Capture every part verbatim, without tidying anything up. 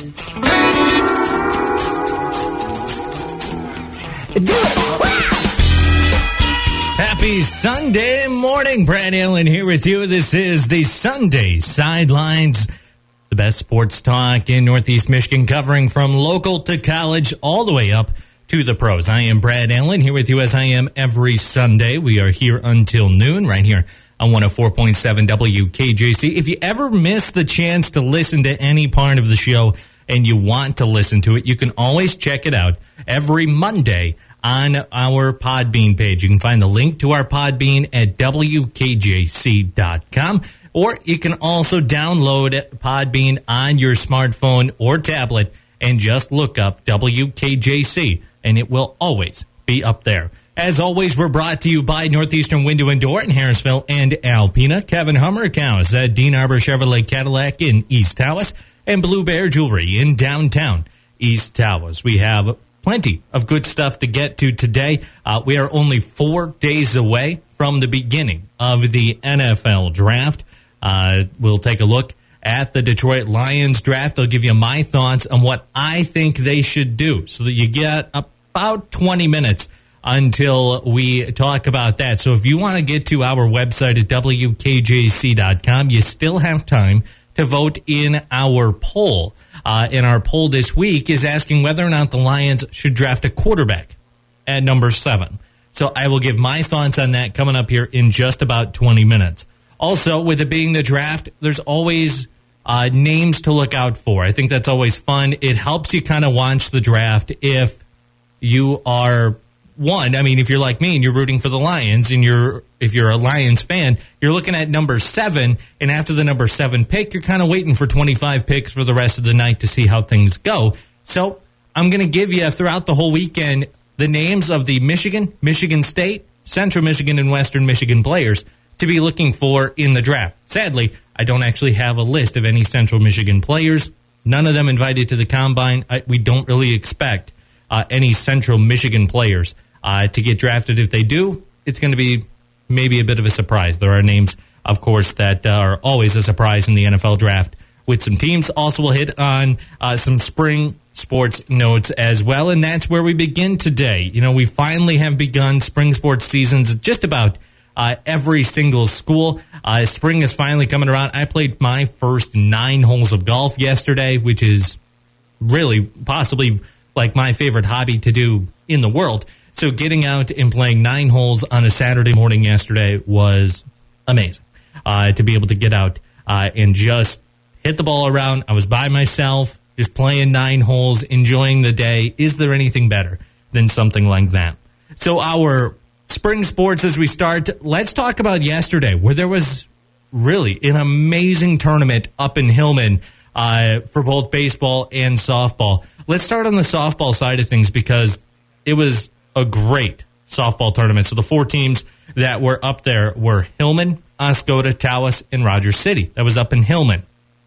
Happy Sunday morning. Brad Allen here with you. This is the Sunday Sidelines, the best sports talk in Northeast Michigan, covering from local to college all the way up to the pros. I am Brad Allen here with you as I am every Sunday. We are here until noon right here on one oh four point seven W K J C. If you ever miss the chance to listen to any part of the show and you want to listen to it, you can always check it out every Monday on our Podbean page. You can find the link to our Podbean at W K J C dot com, or you can also download Podbean on your smartphone or tablet and just look up W K J C, and it will always be up there. As always, we're brought to you by Northeastern Window and Door in Harrisville and Alpena, Kevin Hummer Cows at Dean Arbor Chevrolet Cadillac in East Tawas, and Blue Bear Jewelry in downtown East Tawas. We have plenty of good stuff to get to today. Uh, we are only four days away from the beginning of the N F L draft. Uh, we'll take a look at the Detroit Lions draft. I'll give you my thoughts on what I think they should do so that you get about twenty minutes until we talk about that. So if you want to get to our website at W K J C dot com, you still have time to vote in our poll. Uh, and our poll this week is asking whether or not the Lions should draft a quarterback at number seven. So I will give my thoughts on that coming up here in just about twenty minutes. Also, with it being the draft, there's always uh, names to look out for. I think that's always fun. It helps you kind of watch the draft if you are one. I mean, if you're like me and you're rooting for the Lions and you're if you're a Lions fan, you're looking at number seven, and after the number seven pick, you're kind of waiting for twenty-five picks for the rest of the night to see how things go. So I'm going to give you throughout the whole weekend the names of the Michigan, Michigan State, Central Michigan, and Western Michigan players to be looking for in the draft. Sadly, I don't actually have a list of any Central Michigan players. None of them invited to the Combine. I, we don't really expect uh, any Central Michigan players uh, to get drafted. If they do, it's going to be maybe a bit of a surprise. There are names, of course, that are always a surprise in the N F L draft with some teams. Also, we'll hit on uh, some spring sports notes as well, and that's where we begin today. You know, we finally have begun spring sports seasons just about uh, every single school. Uh, spring is finally coming around. I played my first nine holes of golf yesterday, which is really possibly like my favorite hobby to do in the world. So getting out and playing nine holes on a Saturday morning yesterday was amazing. Uh, to be able to get out uh, and just hit the ball around. I was by myself, just playing nine holes, enjoying the day. Is there anything better than something like that? So our spring sports as we start, let's talk about yesterday, where there was really an amazing tournament up in Hillman uh, for both baseball and softball. Let's start on the softball side of things because it was a great softball tournament. So the four teams that were up there were Hillman, Oscoda, Tawas, and Rogers City. That was up in Hillman.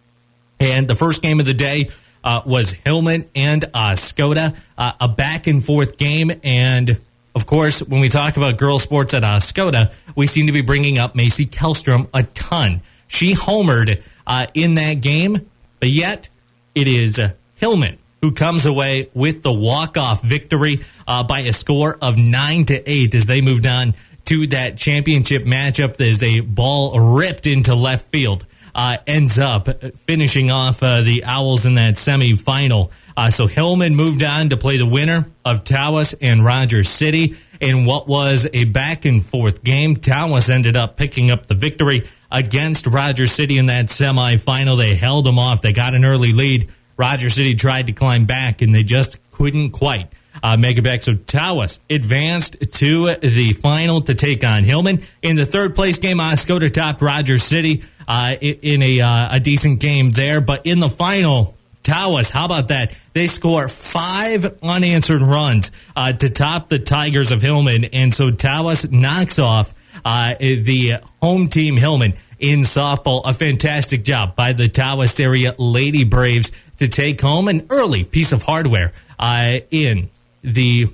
And the first game of the day uh, was Hillman and Oscoda, uh, a back-and-forth game. And, of course, when we talk about girls' sports at Oscoda, we seem to be bringing up Macy Kellstrom a ton. She homered uh, in that game, but yet it is uh, Hillman who comes away with the walk-off victory uh, by a score of nine to eight as they moved on to that championship matchup as a ball ripped into left field. Uh, ends up finishing off uh, the Owls in that semifinal. Uh, so Hillman moved on to play the winner of Tawas and Rogers City in what was a back-and-forth game. Tawas ended up picking up the victory against Rogers City in that semifinal. They held them off. They got an early lead. Rogers City tried to climb back, and they just couldn't quite uh, make it back. So Tawas advanced to the final to take on Hillman. In the third-place game, Oscoda topped Rogers City uh, in a, uh, a decent game there. But in the final, Tawas, how about that? They score five unanswered runs uh, to top the Tigers of Hillman. And so Tawas knocks off uh, the home team Hillman in softball. A fantastic job by the Tawas area Lady Braves to take home an early piece of hardware uh, in the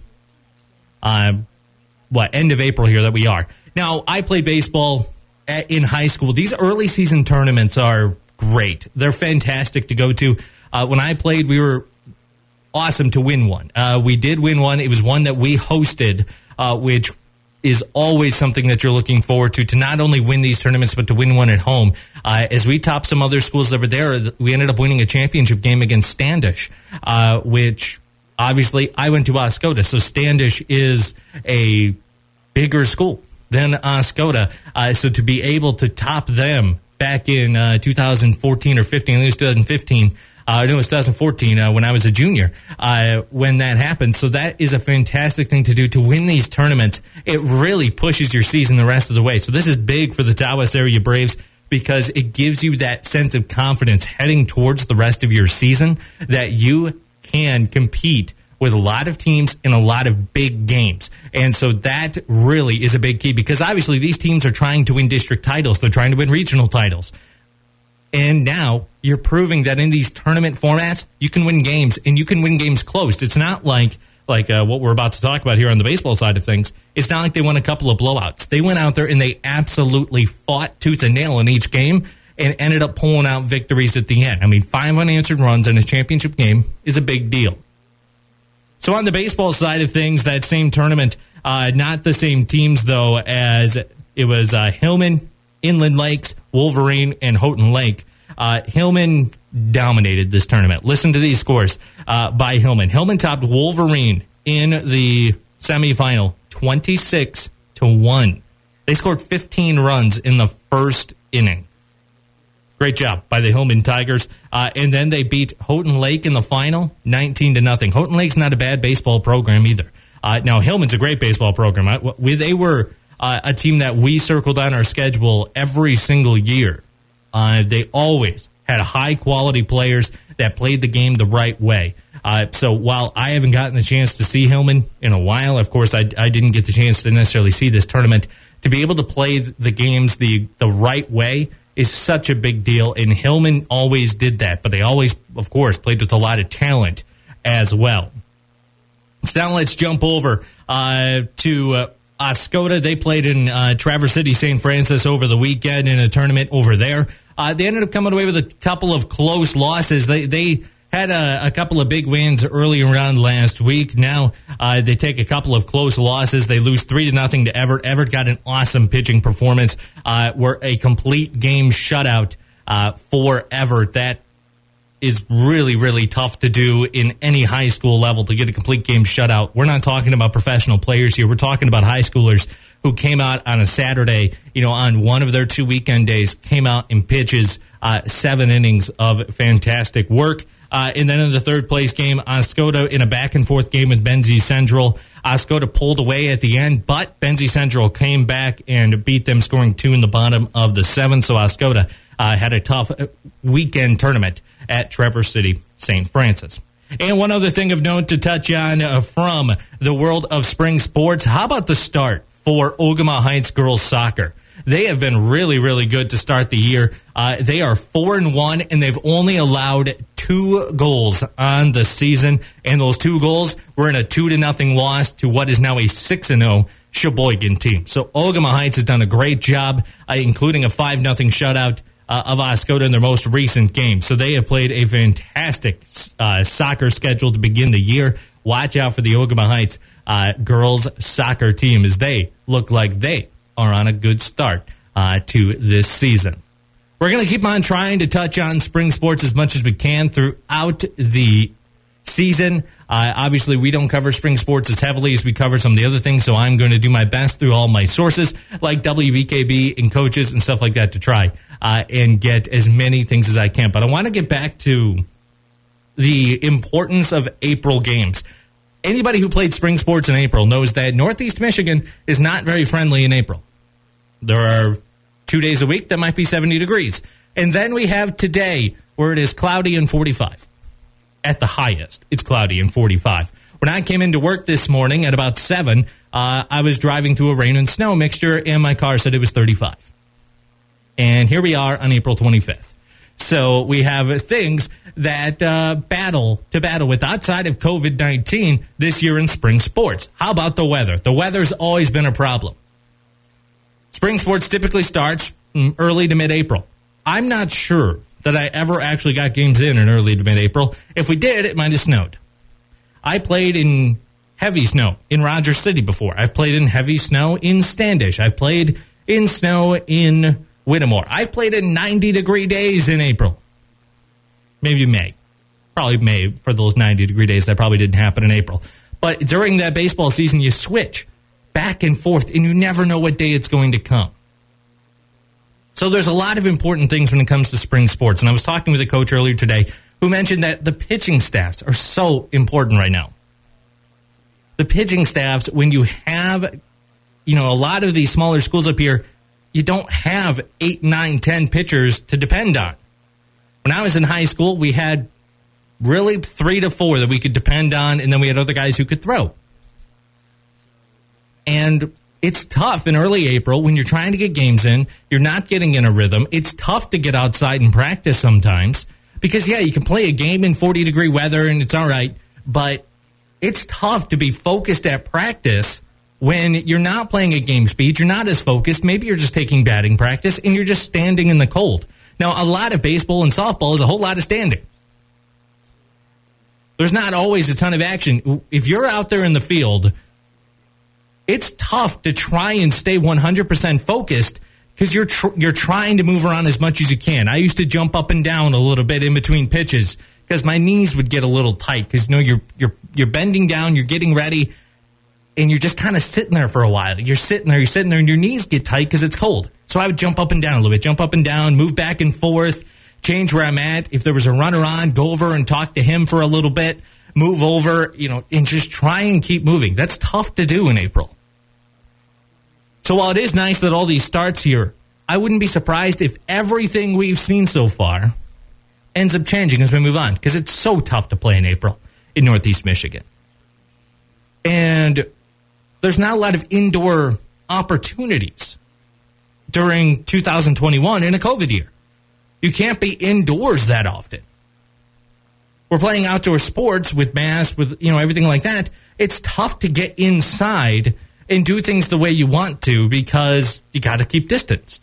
uh, what end of April here that we are. Now, I played baseball at, in high school. These early season tournaments are great. They're fantastic to go to. Uh, when I played, we were awesome to win one. Uh, we did win one. It was one that we hosted, uh, which is always something that you're looking forward to, to not only win these tournaments, but to win one at home. Uh, as we topped some other schools over there, we ended up winning a championship game against Standish, uh, which obviously I went to Oscoda. So Standish is a bigger school than Oscoda. Uh, so to be able to top them back in uh, two thousand fourteen or fifteen, I think it was two thousand fifteen, Uh, no, it was two thousand fourteen uh, when I was a junior uh, when that happened. So that is a fantastic thing to do, to win these tournaments. It really pushes your season the rest of the way. So this is big for the Tawas Area Braves because it gives you that sense of confidence heading towards the rest of your season that you can compete with a lot of teams in a lot of big games. And so that really is a big key because obviously these teams are trying to win district titles. They're trying to win regional titles. And now you're proving that in these tournament formats, you can win games, and you can win games close. It's not like like uh, what we're about to talk about here on the baseball side of things. It's not like they won a couple of blowouts. They went out there and they absolutely fought tooth and nail in each game and ended up pulling out victories at the end. I mean, five unanswered runs in a championship game is a big deal. So on the baseball side of things, that same tournament, uh, not the same teams, though, as it was uh, Hillman, Inland Lakes, Wolverine, and Houghton Lake. Uh, Hillman dominated this tournament. Listen to these scores uh, by Hillman. Hillman topped Wolverine in the semifinal, twenty-six to one. They scored fifteen runs in the first inning. Great job by the Hillman Tigers. Uh, and then they beat Houghton Lake in the final, nineteen to nothing. Houghton Lake's not a bad baseball program either. Uh, now, Hillman's a great baseball program. I, we, they were uh, a team that we circled on our schedule every single year. Uh, they always had high-quality players that played the game the right way. Uh, so while I haven't gotten the chance to see Hillman in a while, of course, I, I didn't get the chance to necessarily see this tournament. To be able to play the games the, the right way is such a big deal, and Hillman always did that. But they always, of course, played with a lot of talent as well. So now let's jump over uh, to uh, Oscoda. They played in uh, Traverse City, Saint Francis over the weekend in a tournament over there. Uh, they ended up coming away with a couple of close losses. They they had a, a couple of big wins early around last week. Now uh, they take a couple of close losses. They lose three to nothing to Everett. Everett got an awesome pitching performance. Uh, were a complete game shutout uh, for Everett. That is really, really tough to do in any high school level, to get a complete game shutout. We're not talking about professional players here. We're talking about high schoolers who came out on a Saturday, you know, on one of their two weekend days, came out and pitches uh, seven innings of fantastic work. Uh, and then in the third place game, Oscoda in a back and forth game with Benzie Central. Oscoda pulled away at the end, but Benzie Central came back and beat them, scoring two in the bottom of the seventh. So Oscoda uh, had a tough weekend tournament at Traverse City, Saint Francis. And one other thing of note to touch on uh, from the world of spring sports, how about the start for Ogama Heights girls soccer? They have been really, really good to start the year. Uh, they are four and one, and they've only allowed two goals on the season, and those two goals were in a two to nothing loss to what is now a six and zero Sheboygan team. So Ogama Heights has done a great job, uh, including a five nothing shutout uh, of Oscoda in their most recent game. So they have played a fantastic uh, soccer schedule to begin the year. Watch out for the Ogama Heights uh, girls soccer team, as they look like they are on a good start uh, to this season. We're going to keep on trying to touch on spring sports as much as we can throughout the season. Uh, obviously, we don't cover spring sports as heavily as we cover some of the other things, so I'm going to do my best through all my sources like W V K B and coaches and stuff like that to try uh, and get as many things as I can. But I want to get back to the importance of April games. Anybody who played spring sports in April knows that Northeast Michigan is not very friendly in April. There are two days a week that might be seventy degrees. And then we have today where it is cloudy and forty-five. At the highest, it's cloudy and forty-five. When I came into work this morning at about seven, uh, I was driving through a rain and snow mixture, and my car said it was thirty-five. And here we are on April twenty-fifth. So we have things that uh, battle to battle with outside of COVID nineteen this year in spring sports. How about the weather? The weather's always been a problem. Spring sports typically starts early to mid-April. I'm not sure that I ever actually got games in in early to mid-April. If we did, it might have snowed. I played in heavy snow in Rogers City before. I've played in heavy snow in Standish. I've played in snow in Whittemore. I've played in ninety-degree days in April. Maybe May. Probably May for those ninety-degree days. That probably didn't happen in April. But during that baseball season, you switch back and forth, and you never know what day it's going to come. So there's a lot of important things when it comes to spring sports. And I was talking with a coach earlier today who mentioned that the pitching staffs are so important right now. The pitching staffs, when you have, you know, a lot of these smaller schools up here, you don't have eight, nine, ten pitchers to depend on. When I was in high school, we had really three to four that we could depend on, and then we had other guys who could throw. And it's tough in early April when you're trying to get games in. You're not getting in a rhythm. It's tough to get outside and practice sometimes because, yeah, you can play a game in forty-degree weather and it's all right, but it's tough to be focused at practice when you're not playing at game speed. You're not as focused. Maybe you're just taking batting practice and you're just standing in the cold. Now, a lot of baseball and softball is a whole lot of standing. There's not always a ton of action. If you're out there in the field, it's tough to try and stay one hundred percent focused because you're tr- you're trying to move around as much as you can. I used to jump up and down a little bit in between pitches because my knees would get a little tight because you know you're you're you're bending down, you're getting ready, and you're just kind of sitting there for a while. You're sitting there, you're sitting there, and your knees get tight because it's cold. So I would jump up and down a little bit, jump up and down, move back and forth, change where I'm at. If there was a runner on, go over and talk to him for a little bit, move over, you know, and just try and keep moving. That's tough to do in April. So while it is nice that all these starts here, I wouldn't be surprised if everything we've seen so far ends up changing as we move on, because it's so tough to play in April in Northeast Michigan. And there's not a lot of indoor opportunities during two thousand twenty-one in a COVID year. You can't be indoors that often. We're playing outdoor sports with masks, with, you know, everything like that. It's tough to get inside and do things the way you want to because you got to keep distanced.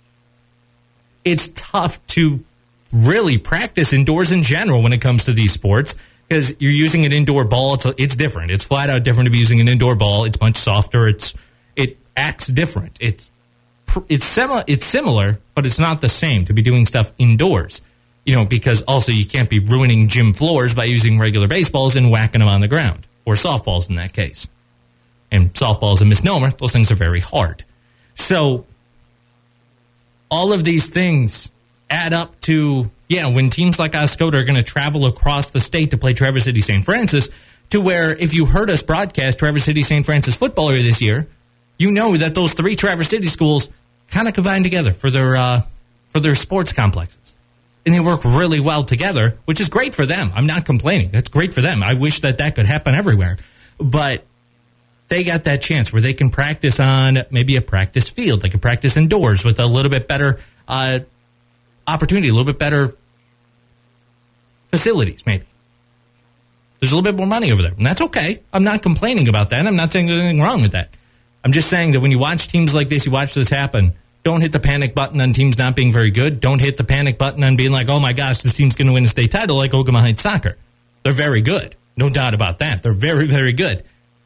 It's tough to really practice indoors in general when it comes to these sports because you're using an indoor ball. It's it's different. It's flat out different to be using an indoor ball. It's much softer. It's it acts different. It's it's similar. It's similar, but it's not the same to be doing stuff indoors. You know, because also you can't be ruining gym floors by using regular baseballs and whacking them on the ground, or softballs in that case. And softball is a misnomer. Those things are very hard. So all of these things add up to, yeah, when teams like Oscoda are going to travel across the state to play Traverse City Saint Francis, to where if you heard us broadcast Traverse City Saint Francis football earlier this year, you know that those three Traverse City schools kind of combine together for their uh, for their sports complexes. And they work really well together, which is great for them. I'm not complaining. That's great for them. I wish that that could happen everywhere. But they got that chance where they can practice on maybe a practice field. They can practice indoors with a little bit better uh, opportunity, a little bit better facilities, maybe. There's a little bit more money over there, and that's okay. I'm not complaining about that. I'm not saying there's anything wrong with that. I'm just saying that when you watch teams like this, you watch this happen, don't hit the panic button on teams not being very good. Don't hit the panic button on being like, oh, my gosh, this team's going to win a state title like Ogama Heights Soccer. They're very good. No doubt about that. They're very, very good.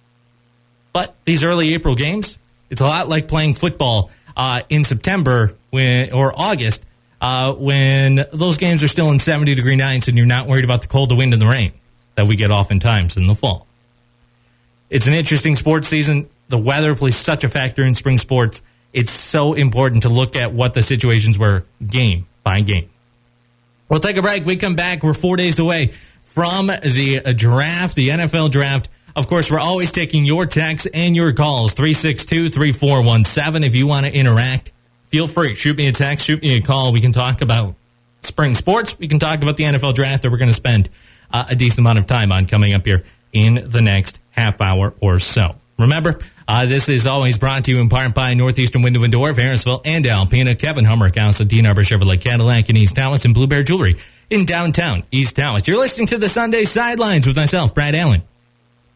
But these early April games, it's a lot like playing football uh, in September when or August uh, when those games are still in seventy-degree nights and you're not worried about the cold, the wind, and the rain that we get oftentimes in the fall. It's an interesting sports season. The weather plays such a factor in spring sports. It's so important to look at what the situations were game by game. We'll take a break. We come back. We're four days away from the draft, the N F L draft. Of course, we're always taking your texts and your calls, three six two, three four one seven. If you want to interact, feel free. Shoot me a text, shoot me a call. We can talk about spring sports. We can talk about the N F L draft that we're going to spend uh, a decent amount of time on coming up here in the next half hour or so. Remember, uh, this is always brought to you in part by Northeastern Window and Door, Harrisville and Alpena, Kevin Hummer, Council, Dean Arbor Chevrolet Cadillac in East Tawas, and Blue Bear Jewelry in downtown East Tawas. You're listening to the Sunday Sidelines with myself, Brad Allen.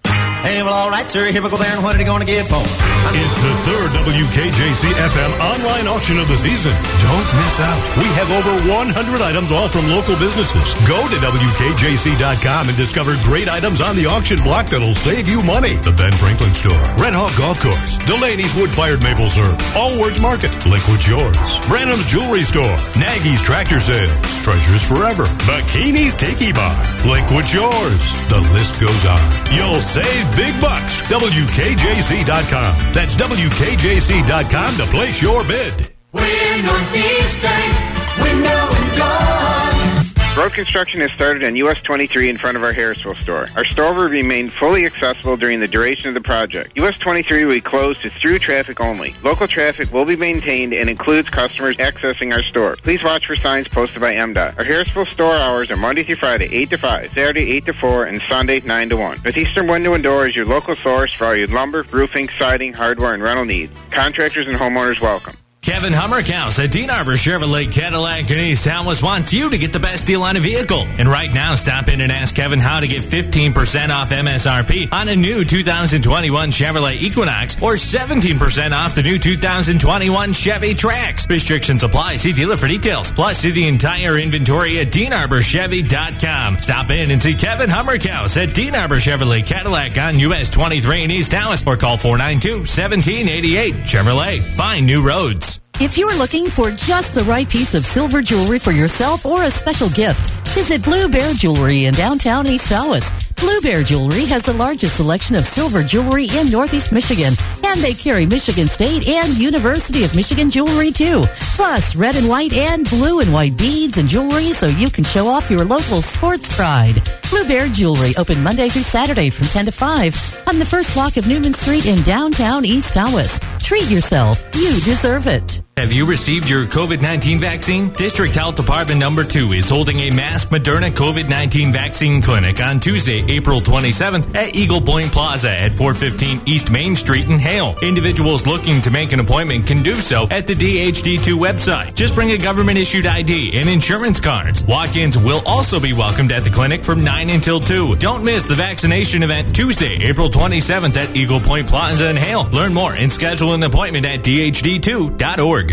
Hey, well, all right, sir. Here we go there, and what are you going to give for? It's the third W K J C F M online auction of the season. Don't miss out. We have over one hundred items, all from local businesses. Go to W K J C dot com and discover great items on the auction block that'll save you money. The Ben Franklin Store, Red Hawk Golf Course, Delaney's Wood-Fired Maple Syrup, Allward's Market, Liquid Shores, Branham's Jewelry Store, Nagy's Tractor Sales, Treasures Forever, Bikini's Tiki Bar, Liquid Shores. The list goes on. You'll save big bucks. W K J C dot com. That's W K J C dot com to place your bid. We're Northeastern Window and Door. Road construction has started on U S twenty-three in front of our Harrisville store. Our store will remain fully accessible during the duration of the project. U S twenty-three will be closed to through traffic only. Local traffic will be maintained and includes customers accessing our store. Please watch for signs posted by M D O T. Our Harrisville store hours are Monday through Friday, eight to five, Saturday, eight to four, and Sunday, nine to one. Northeastern Window and Door is your local source for all your lumber, roofing, siding, hardware, and rental needs. Contractors and homeowners welcome. Kevin Hummerkaus at Dean Arbor Chevrolet Cadillac in East Tawas wants you to get the best deal on a vehicle. And right now, stop in and ask Kevin how to get fifteen percent off M S R P on a new two thousand twenty-one Chevrolet Equinox or seventeen percent off the new two thousand twenty-one Chevy Trax. Restrictions apply. See dealer for details. Plus, see the entire inventory at Dean Arbor Chevy dot com. Stop in and see Kevin Hummerkaus at Dean Arbor Chevrolet Cadillac on U S twenty-three in East Tawas or call four nine two, one seven eight eight. Chevrolet. Find new roads. If you're looking for just the right piece of silver jewelry for yourself or a special gift, visit Blue Bear Jewelry in downtown East Tawas. Blue Bear Jewelry has the largest selection of silver jewelry in Northeast Michigan, and they carry Michigan State and University of Michigan jewelry too. Plus, red and white and blue and white beads and jewelry so you can show off your local sports pride. Blue Bear Jewelry, open Monday through Saturday from ten to five on the first block of Newman Street in downtown East Tawas. Treat yourself. You deserve it. Have you received your COVID nineteen vaccine? District Health Department number two is holding a mass Moderna COVID nineteen vaccine clinic on Tuesday, April twenty-seventh at Eagle Point Plaza at four fifteen East Main Street in Hale. Individuals looking to make an appointment can do so at the D H D two website. Just bring a government-issued I D and insurance cards. Walk-ins will also be welcomed at the clinic from nine until two. Don't miss the vaccination event Tuesday, April twenty-seventh at Eagle Point Plaza in Hale. Learn more and schedule an appointment at D H D two dot org.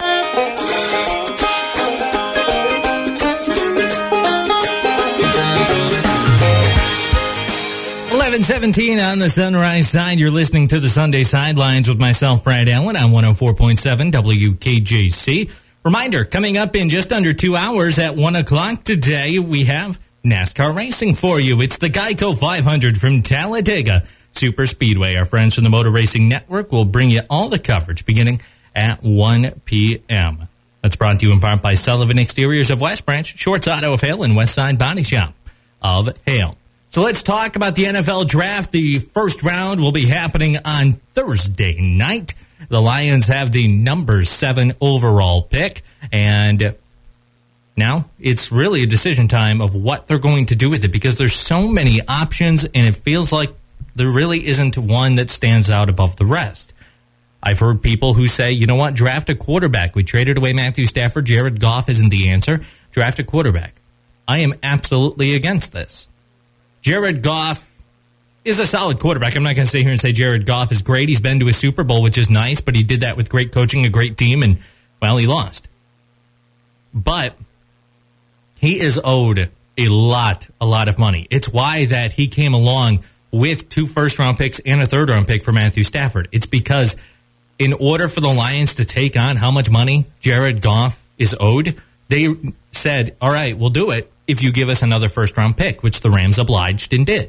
eleven seventeen on the Sunrise side. You're listening to the Sunday Sidelines with myself, Brad Allen, on one oh four point seven W K J C. Reminder, coming up in just under two hours at one o'clock today, we have NASCAR racing for you. It's the Geico five hundred from Talladega Super Speedway. Our friends from the Motor Racing Network will bring you all the coverage beginning at one p.m. That's brought to you in part by Sullivan Exteriors of West Branch, Shorts Auto of Hale, and Westside Body Shop of Hale. So let's talk about the N F L Draft. The first round will be happening on Thursday night. The Lions have the number seven overall pick, and now it's really a decision time of what they're going to do with it because there's so many options, and it feels like there really isn't one that stands out above the rest. I've heard people who say, you know what, draft a quarterback. We traded away Matthew Stafford. Jared Goff isn't the answer. Draft a quarterback. I am absolutely against this. Jared Goff is a solid quarterback. I'm not going to sit here and say Jared Goff is great. He's been to a Super Bowl, which is nice, but he did that with great coaching, a great team, and, well, he lost. But he is owed a lot, a lot of money. It's why that he came along with two first-round picks and a third-round pick for Matthew Stafford. It's because in order for the Lions to take on how much money Jared Goff is owed, they said, all right, we'll do it if you give us another first-round pick, which the Rams obliged and did.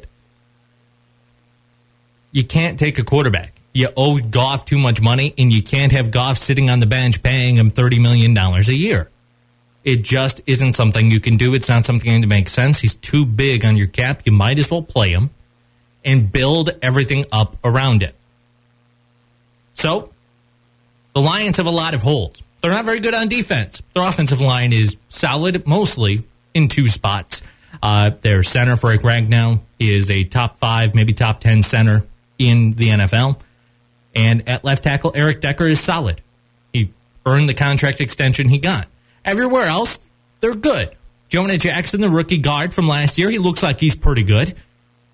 You can't take a quarterback. You owe Goff too much money, and you can't have Goff sitting on the bench paying him thirty million dollars a year. It just isn't something you can do. It's not something that makes sense. He's too big on your cap. You might as well play him and build everything up around it. So, the Lions have a lot of holes. They're not very good on defense. Their offensive line is solid, mostly in two spots. Uh, their center, Frank Ragnow, is a top five, maybe top ten center in the N F L. And at left tackle, Eric Decker is solid. He earned the contract extension he got. Everywhere else, they're good. Jonah Jackson, the rookie guard from last year, he looks like he's pretty good.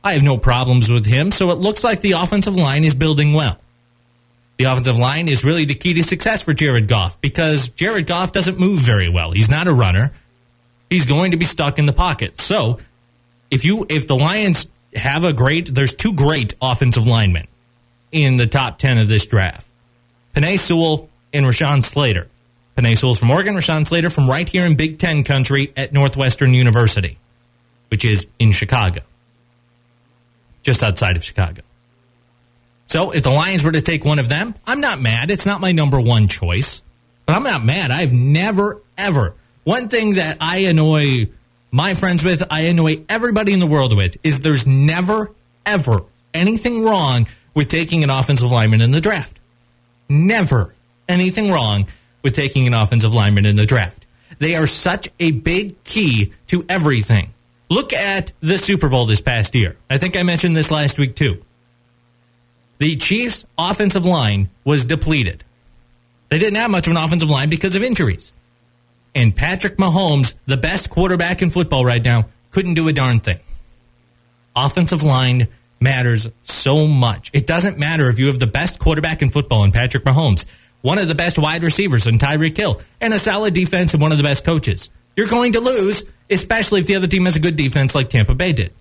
I have no problems with him, so it looks like the offensive line is building well. The offensive line is really the key to success for Jared Goff because Jared Goff doesn't move very well. He's not a runner. He's going to be stuck in the pocket. So if you if the Lions have a great, there's two great offensive linemen in the top ten of this draft. Penei Sewell and Rashawn Slater. Penei Sewell's from Oregon, Rashawn Slater from right here in Big Ten country at Northwestern University, which is in Chicago, just outside of Chicago. So if the Lions were to take one of them, I'm not mad. It's not my number one choice, but I'm not mad. I've never, ever. One thing that I annoy my friends with, I annoy everybody in the world with, is there's never, ever anything wrong with taking an offensive lineman in the draft. Never anything wrong with taking an offensive lineman in the draft. They are such a big key to everything. Look at the Super Bowl this past year. I think I mentioned this last week too. The Chiefs' offensive line was depleted. They didn't have much of an offensive line because of injuries. And Patrick Mahomes, the best quarterback in football right now, couldn't do a darn thing. Offensive line matters so much. It doesn't matter if you have the best quarterback in football in Patrick Mahomes, one of the best wide receivers in Tyreek Hill, and a solid defense and one of the best coaches. You're going to lose, especially if the other team has a good defense like Tampa Bay did.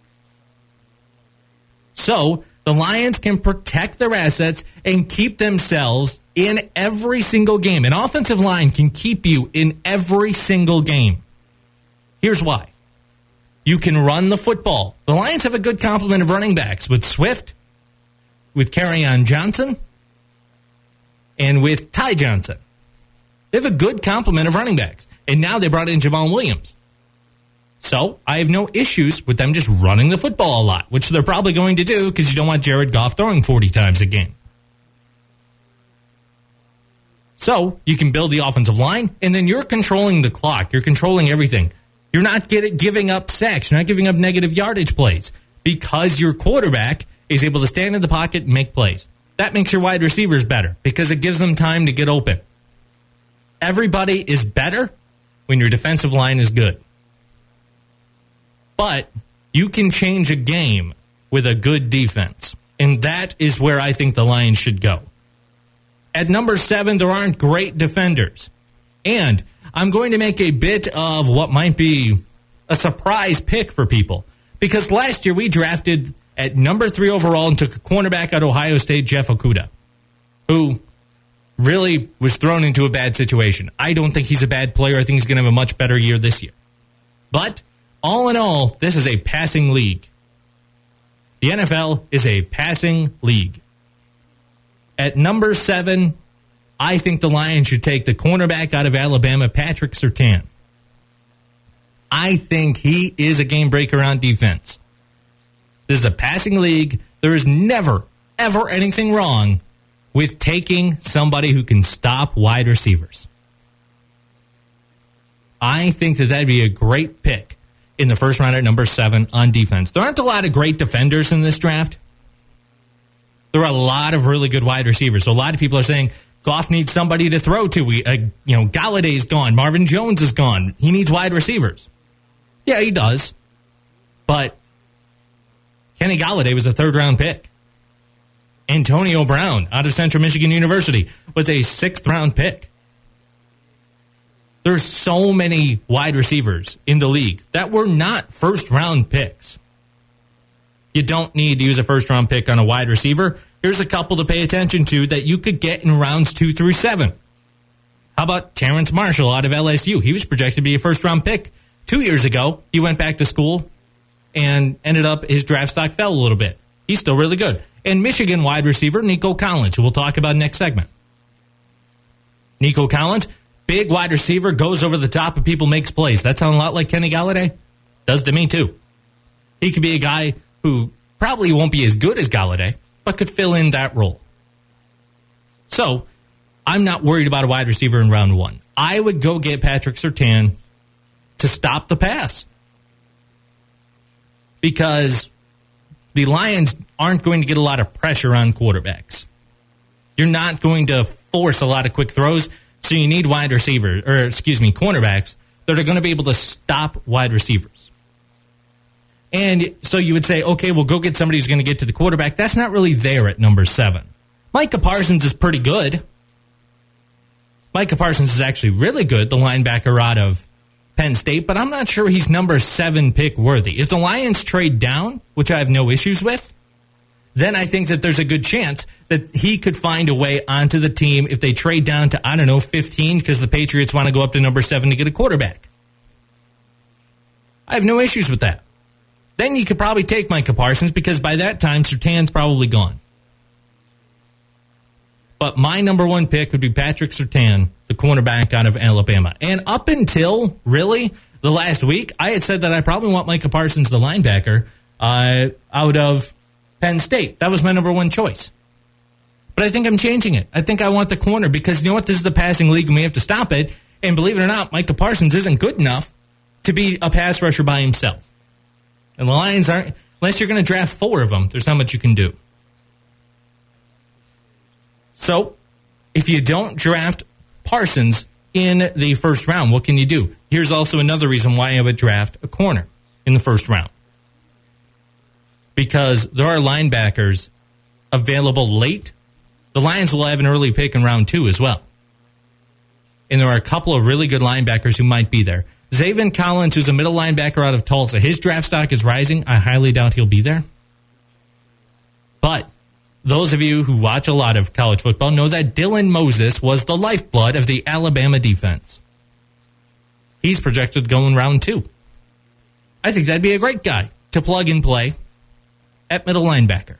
So the Lions can protect their assets and keep themselves in every single game. An offensive line can keep you in every single game. Here's why. You can run the football. The Lions have a good complement of running backs with Swift, with Kerryon Johnson, and with Ty Johnson. They have a good complement of running backs. And now they brought in Jamal Williams. So I have no issues with them just running the football a lot, which they're probably going to do because you don't want Jared Goff throwing forty times a game. So you can build the offensive line, and then you're controlling the clock. You're controlling everything. You're not get it, giving up sacks. You're not giving up negative yardage plays because your quarterback is able to stand in the pocket and make plays. That makes your wide receivers better because it gives them time to get open. Everybody is better when your defensive line is good. But you can change a game with a good defense. And that is where I think the Lions should go. At number seven, there aren't great defenders. And I'm going to make a bit of what might be a surprise pick for people. Because last year we drafted at number three overall and took a cornerback out of Ohio State, Jeff Okudah, who really was thrown into a bad situation. I don't think he's a bad player. I think he's going to have a much better year this year. But all in all, this is a passing league. The N F L is a passing league. At number seven, I think the Lions should take the cornerback out of Alabama, Patrick Surtain. I think he is a game breaker on defense. This is a passing league. There is never, ever anything wrong with taking somebody who can stop wide receivers. I think that that'd be a great pick in the first round at number seven on defense. There aren't a lot of great defenders in this draft. There are a lot of really good wide receivers. So a lot of people are saying Goff needs somebody to throw to. We, uh, you know, Galladay's gone. Marvin Jones is gone. He needs wide receivers. Yeah, he does. But Kenny Galladay was a third-round pick. Antonio Brown out of Central Michigan University was a sixth-round pick. There's so many wide receivers in the league that were not first-round picks. You don't need to use a first-round pick on a wide receiver. Here's a couple to pay attention to that you could get in rounds two through seven. How about Terrence Marshall out of L S U? He was projected to be a first-round pick two years ago. He went back to school and ended up, his draft stock fell a little bit. He's still really good. And Michigan wide receiver Nico Collins, who we'll talk about next segment. Nico Collins, big wide receiver, goes over the top of people, makes plays. That sounds a lot like Kenny Galladay? Does to me, too. He could be a guy who probably won't be as good as Galladay, but could fill in that role. So, I'm not worried about a wide receiver in round one. I would go get Patrick Surtain to stop the pass. Because the Lions aren't going to get a lot of pressure on quarterbacks. You're not going to force a lot of quick throws, so you need wide receivers, or excuse me, cornerbacks that are going to be able to stop wide receivers. And so you would say, okay, well, go get somebody who's going to get to the quarterback. That's not really there at number seven. Micah Parsons is pretty good. Micah Parsons is actually really good, the linebacker out of Penn State, but I'm not sure he's number seven pick worthy. If the Lions trade down, which I have no issues with, then I think that there's a good chance that he could find a way onto the team if they trade down to, I don't know, fifteen, because the Patriots want to go up to number seven to get a quarterback. I have no issues with that. Then you could probably take Micah Parsons, because by that time, Surtain's probably gone. But my number one pick would be Patrick Surtain, the cornerback out of Alabama. And up until, really, the last week, I had said that I probably want Micah Parsons, the linebacker, uh, out of Penn State. That was my number one choice. But I think I'm changing it. I think I want the corner, because you know what? This is a passing league, and we have to stop it. And believe it or not, Micah Parsons isn't good enough to be a pass rusher by himself. And the Lions aren't, unless you're going to draft four of them, there's not much you can do. So, if you don't draft Parsons in the first round, what can you do? Here's also another reason why I would draft a corner in the first round. Because there are linebackers available late. The Lions will have an early pick in round two as well. And there are a couple of really good linebackers who might be there. Zaven Collins, who's a middle linebacker out of Tulsa, his draft stock is rising. I highly doubt he'll be there. But those of you who watch a lot of college football know that Dylan Moses was the lifeblood of the Alabama defense. He's projected to go in round two. I think that'd be a great guy to plug and play at middle linebacker.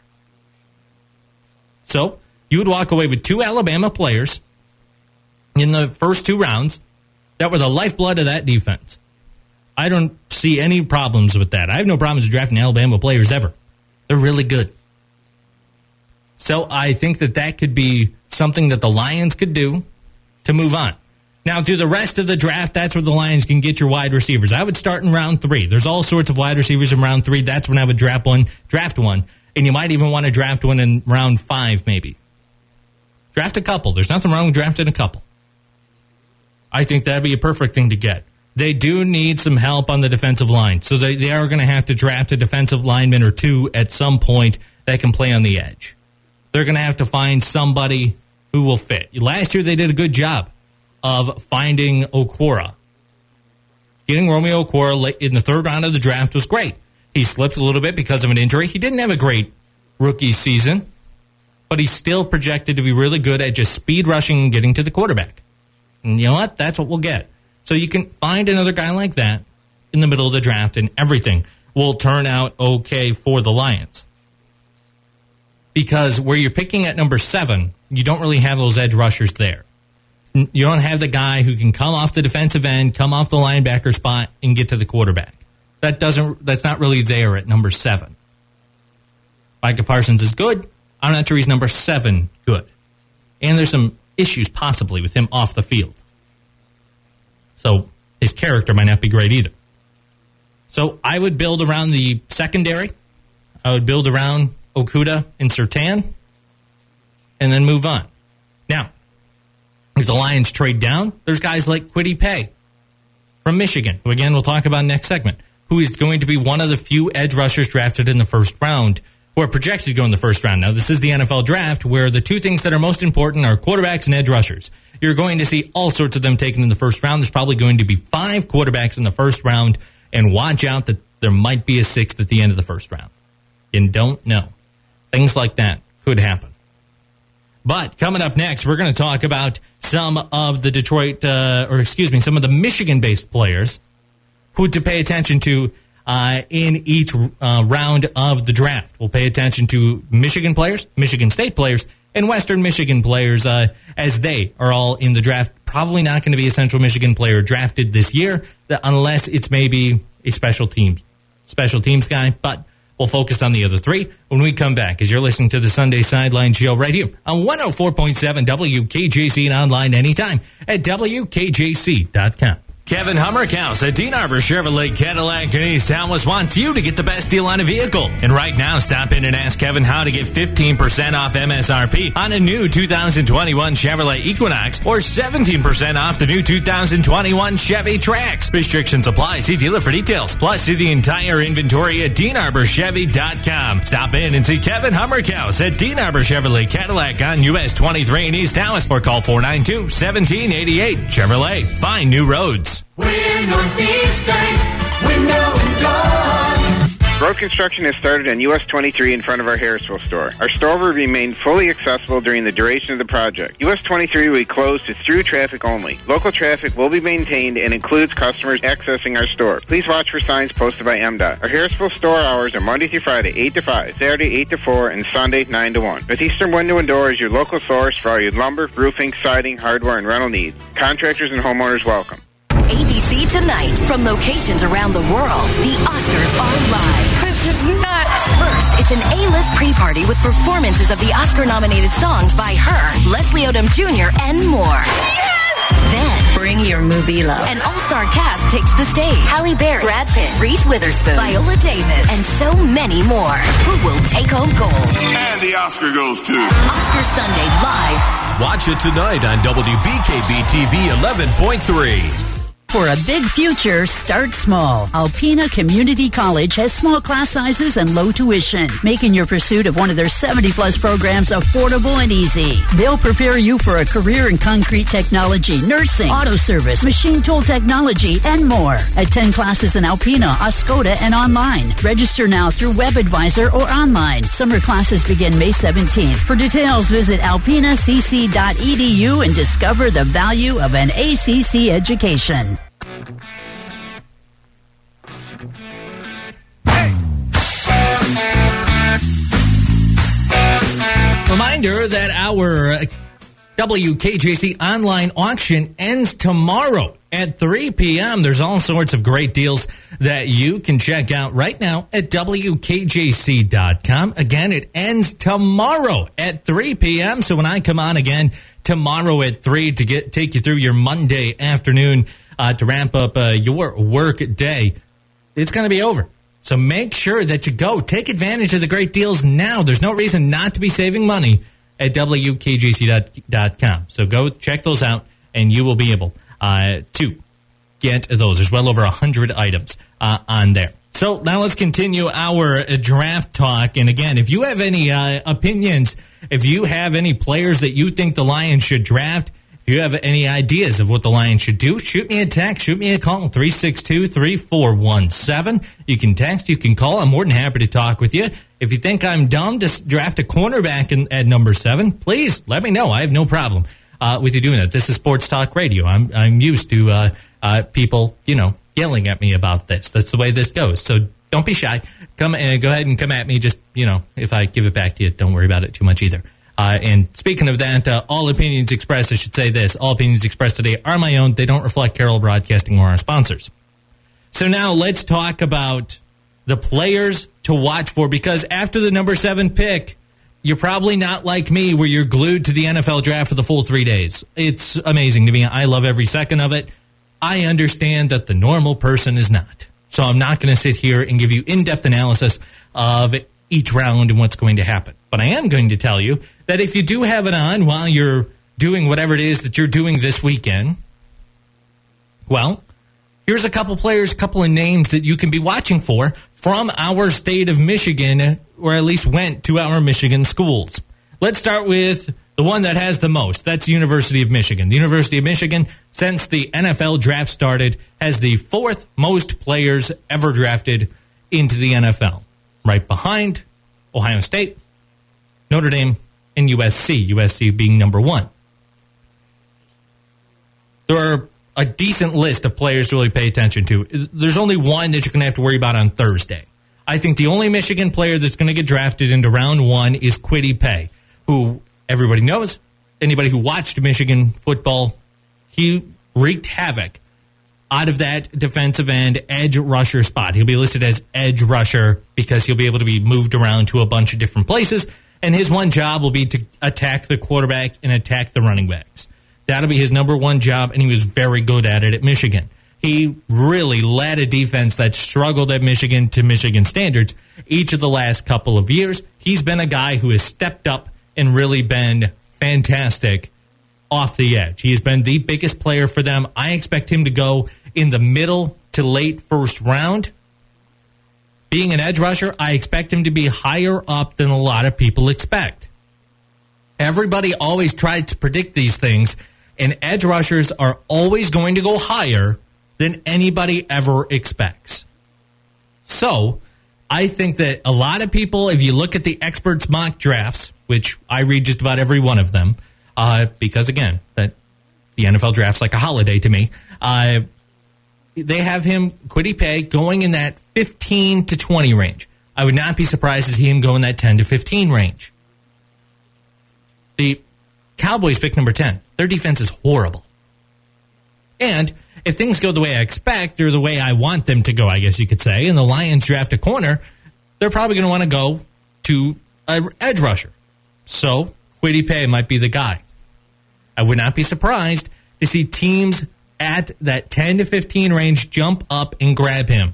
So you would walk away with two Alabama players in the first two rounds that were the lifeblood of that defense. I don't see any problems with that. I have no problems with drafting Alabama players ever. They're really good. So I think that that could be something that the Lions could do to move on. Now, through the rest of the draft, that's where the Lions can get your wide receivers. I would start in round three. There's all sorts of wide receivers in round three. That's when I would draft one, draft one. And you might even want to draft one in round five, maybe. Draft a couple. There's nothing wrong with drafting a couple. I think that'd be a perfect thing to get. They do need some help on the defensive line. So they, they are going to have to draft a defensive lineman or two at some point that can play on the edge. They're going to have to find somebody who will fit. Last year, they did a good job of finding Okwara. Getting Romeo Okwara in the third round of the draft was great. He slipped a little bit because of an injury. He didn't have a great rookie season, but he's still projected to be really good at just speed rushing and getting to the quarterback. And you know what? That's what we'll get. So you can find another guy like that in the middle of the draft, and everything will turn out okay for the Lions. Because where you're picking at number seven, you don't really have those edge rushers there. You don't have the guy who can come off the defensive end, come off the linebacker spot, and get to the quarterback. That doesn't. That's not really there at number seven. Micah Parsons is good. I'm not sure he's number seven good. And there's some issues possibly with him off the field. So his character might not be great either. So I would build around the secondary. I would build around Okudah and Surtain, and then move on. Now, if the Lions trade down, there's guys like Kwity Paye from Michigan, who again we'll talk about next segment, who is going to be one of the few edge rushers drafted in the first round, who are projected to go in the first round. Now, this is the N F L draft, where the two things that are most important are quarterbacks and edge rushers. You're going to see all sorts of them taken in the first round. There's probably going to be five quarterbacks in the first round, and watch out that there might be a sixth at the end of the first round. You don't know. Things like that could happen. But coming up next, we're going to talk about some of the Detroit, uh, or excuse me, some of the Michigan-based players who to pay attention to uh, in each uh, round of the draft. We'll pay attention to Michigan players, Michigan State players, and Western Michigan players uh, as they are all in the draft. Probably not going to be a Central Michigan player drafted this year, unless it's maybe a special teams, special teams guy, but we'll focus on the other three when we come back, as you're listening to the Sunday Sideline Show right here on one oh four point seven W K J C and online anytime at W K J C dot com. Kevin Hummerkaus at Dean Arbor Chevrolet Cadillac in East Dallas wants you to get the best deal on a vehicle. And right now, stop in and ask Kevin how to get fifteen percent off M S R P on a new two thousand twenty-one Chevrolet Equinox or seventeen percent off the new two thousand twenty-one Chevy Trax. Restrictions apply. See dealer for details. Plus, see the entire inventory at Dean Arbor Chevy dot com. Stop in and see Kevin Hummerkaus at Dean Arbor Chevrolet Cadillac on U S twenty-three in East Dallas or call four nine two, one seven eight eight. Chevrolet. Find new roads. We're Northeastern Window and Door. Road construction has started on U S twenty-three in front of our Harrisville store. Our store will remain fully accessible during the duration of the project. U S twenty-three will be closed to through traffic only. Local traffic will be maintained and includes customers accessing our store. Please watch for signs posted by M D O T. Our Harrisville store hours are Monday through Friday, eight to five, Saturday, eight to four, and Sunday, nine to one. Northeastern Window and Door is your local source for all your lumber, roofing, siding, hardware, and rental needs. Contractors and homeowners welcome. A B C Tonight. From locations around the world, the Oscars are live. This is nuts. First, it's an A-list pre-party with performances of the Oscar-nominated songs by her, Leslie Odom Junior, and more. Yes! Then, bring your movie love. An all-star cast takes the stage. Halle Berry, Brad Pitt, Reese Witherspoon, Viola Davis, and so many more. Who will take home gold? And the Oscar goes to Oscar Sunday Live. Watch it tonight on W B K B T V eleven point three. For a big future, start small. Alpena Community College has small class sizes and low tuition, making your pursuit of one of their seventy-plus programs affordable and easy. They'll prepare you for a career in concrete technology, nursing, auto service, machine tool technology, and more. Attend classes in Alpena, Oscoda, and online. Register now through WebAdvisor or online. Summer classes begin May seventeenth. For details, visit alpena c c dot e d u and discover the value of an A C C education. Reminder that our W K J C online auction ends tomorrow at three p.m. There's all sorts of great deals that you can check out right now at W K J C dot com. Again, it ends tomorrow at three p.m. So when I come on again tomorrow at three to get take you through your Monday afternoon uh, to ramp up uh, your work day, it's going to be over. So make sure that you go. Take advantage of the great deals now. There's no reason not to be saving money at W K J C dot com. So go check those out, and you will be able uh, to get those. There's well over one hundred items uh, on there. So now let's continue our uh, draft talk. And again, if you have any uh, opinions, if you have any players that you think the Lions should draft, if you have any ideas of what the Lions should do, shoot me a text, shoot me a call, three six two, three four one seven. You can text, you can call. I'm more than happy to talk with you. If you think I'm dumb to draft a cornerback in, at number seven, please let me know. I have no problem uh, with you doing that. This is Sports Talk Radio. I'm I'm used to uh, uh, people, you know, yelling at me about this. That's the way this goes. So don't be shy. Come and uh, go ahead and come at me. Just, you know, if I give it back to you, don't worry about it too much either. Uh, and speaking of that, uh, all opinions expressed, I should say this, all opinions expressed today are my own. They don't reflect Carroll Broadcasting or our sponsors. So now let's talk about the players to watch for, because after the number seven pick, you're probably not like me where you're glued to the N F L draft for the full three days. It's amazing to me. I love every second of it. I understand that the normal person is not. So I'm not going to sit here and give you in-depth analysis of each round and what's going to happen. But I am going to tell you that if you do have it on while you're doing whatever it is that you're doing this weekend, well, here's a couple players, a couple of names that you can be watching for from our state of Michigan, or at least went to our Michigan schools. Let's start with the one that has the most. That's the University of Michigan. The University of Michigan, since the N F L draft started, has the fourth most players ever drafted into the N F L. Right behind Ohio State, Notre Dame, and U S C. U S C being number one. There are a decent list of players to really pay attention to. There's only one that you're going to have to worry about on Thursday. I think the only Michigan player that's going to get drafted into round one is Kwity Paye, who everybody knows. Anybody who watched Michigan football, he wreaked havoc out of that defensive end edge rusher spot. He'll be listed as edge rusher because he'll be able to be moved around to a bunch of different places, and his one job will be to attack the quarterback and attack the running backs. That'll be his number one job, and he was very good at it at Michigan. He really led a defense that struggled at Michigan to Michigan standards each of the last couple of years. He's been a guy who has stepped up and really been fantastic off the edge. He's been the biggest player for them. I expect him to go in the middle to late first round. Being an edge rusher, I expect him to be higher up than a lot of people expect. Everybody always tries to predict these things, and edge rushers are always going to go higher than anybody ever expects. So, I think that a lot of people, if you look at the experts' mock drafts, which I read just about every one of them, uh, because, again, that the N F L draft's like a holiday to me, uh, they have him, Kwity Paye, going in that fifteen to twenty range. I would not be surprised to see him go in that ten to fifteen range. The Cowboys pick number ten. Their defense is horrible. And if things go the way I expect, or the way I want them to go, I guess you could say, and the Lions draft a corner, they're probably going to want to go to an edge rusher. So, Kwity Paye might be the guy. I would not be surprised to see teams at that ten to fifteen range jump up and grab him.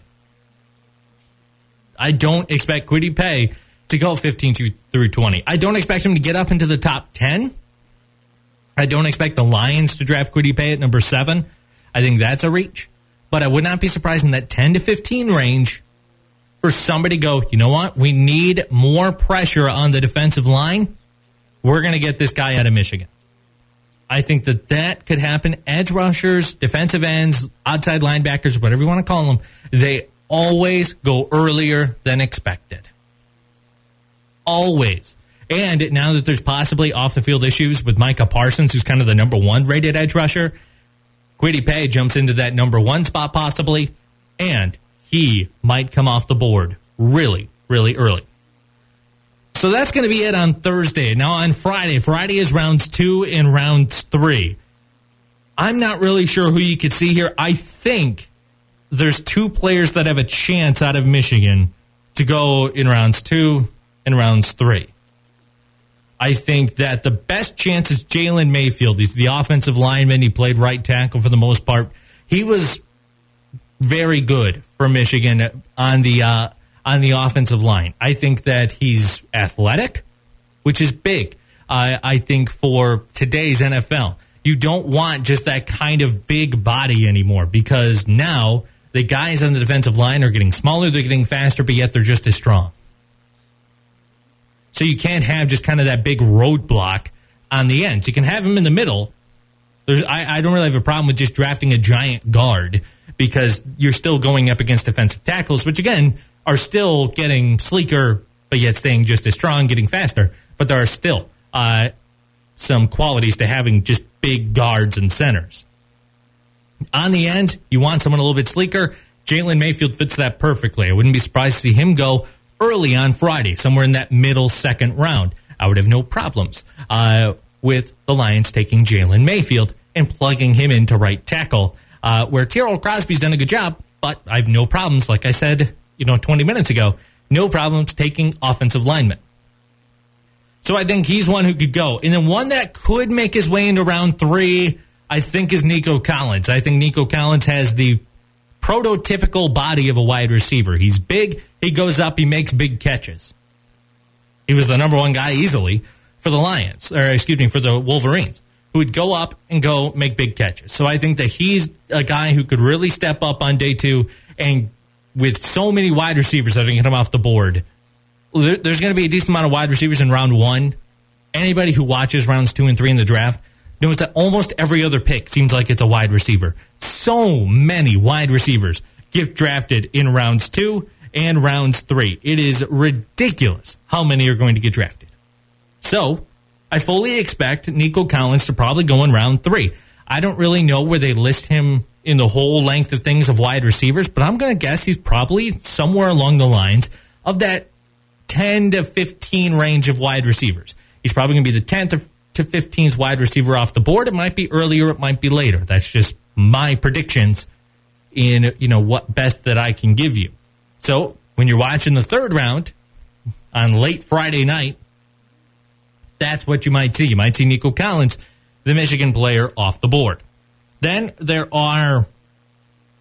I don't expect Kwity Paye to go fifteen through twenty. I don't expect him to get up into the top ten. I don't expect the Lions to draft Kwity Paye at number seven. I think that's a reach. But I would not be surprised in that ten to fifteen range for somebody to go, you know what? We need more pressure on the defensive line. We're going to get this guy out of Michigan. I think that that could happen. Edge rushers, defensive ends, outside linebackers, whatever you want to call them, they always go earlier than expected. Always. And now that there's possibly off-the-field issues with Micah Parsons, who's kind of the number one rated edge rusher, Kwity Paye jumps into that number one spot possibly, and he might come off the board really, really early. So that's going to be it on Thursday. Now on Friday, Friday is rounds two and rounds three. I'm not really sure who you could see here. I think there's two players that have a chance out of Michigan to go in rounds two and rounds three. I think that the best chance is Jalen Mayfield. He's the offensive lineman. He played right tackle for the most part. He was very good for Michigan on the uh, on the offensive line. I think that he's athletic, which is big. Uh, I think for today's N F L, you don't want just that kind of big body anymore, because now the guys on the defensive line are getting smaller, they're getting faster, but yet they're just as strong. So you can't have just kind of that big roadblock on the ends. You can have him in the middle. There's, I, I don't really have a problem with just drafting a giant guard, because you're still going up against defensive tackles, which, again, are still getting sleeker, but yet staying just as strong, getting faster. But there are still uh, some qualities to having just big guards and centers. On the end, you want someone a little bit sleeker. Jalen Mayfield fits that perfectly. I wouldn't be surprised to see him go early on Friday, somewhere in that middle second round. I would have no problems uh, with the Lions taking Jalen Mayfield and plugging him into right tackle, uh, where Tyrell Crosby's done a good job, but I have no problems, like I said, you know, twenty minutes ago, no problems taking offensive linemen. So I think he's one who could go. And then one that could make his way into round three, I think, is Nico Collins. I think Nico Collins has the prototypical body of a wide receiver. He's big, he goes up, he makes big catches. He was the number one guy easily for the Lions, or excuse me, for the Wolverines, who would go up and go make big catches. So I think that he's a guy who could really step up on day two, and with so many wide receivers that are going to get him off the board, there's going to be a decent amount of wide receivers in round one. Anybody who watches rounds two and three in the draft knows that almost every other pick seems like it's a wide receiver. So many wide receivers get drafted in rounds two and rounds three. It is ridiculous how many are going to get drafted. So I fully expect Nico Collins to probably go in round three. I don't really know where they list him in the whole length of things of wide receivers, but I'm going to guess he's probably somewhere along the lines of that ten to fifteen range of wide receivers. He's probably going to be the tenth to fifteenth wide receiver off the board. It might be earlier, it might be later. That's just my predictions in, you know, what best that I can give you. So when you're watching the third round on late Friday night, that's what you might see. You might see Nico Collins, the Michigan player, off the board. Then there are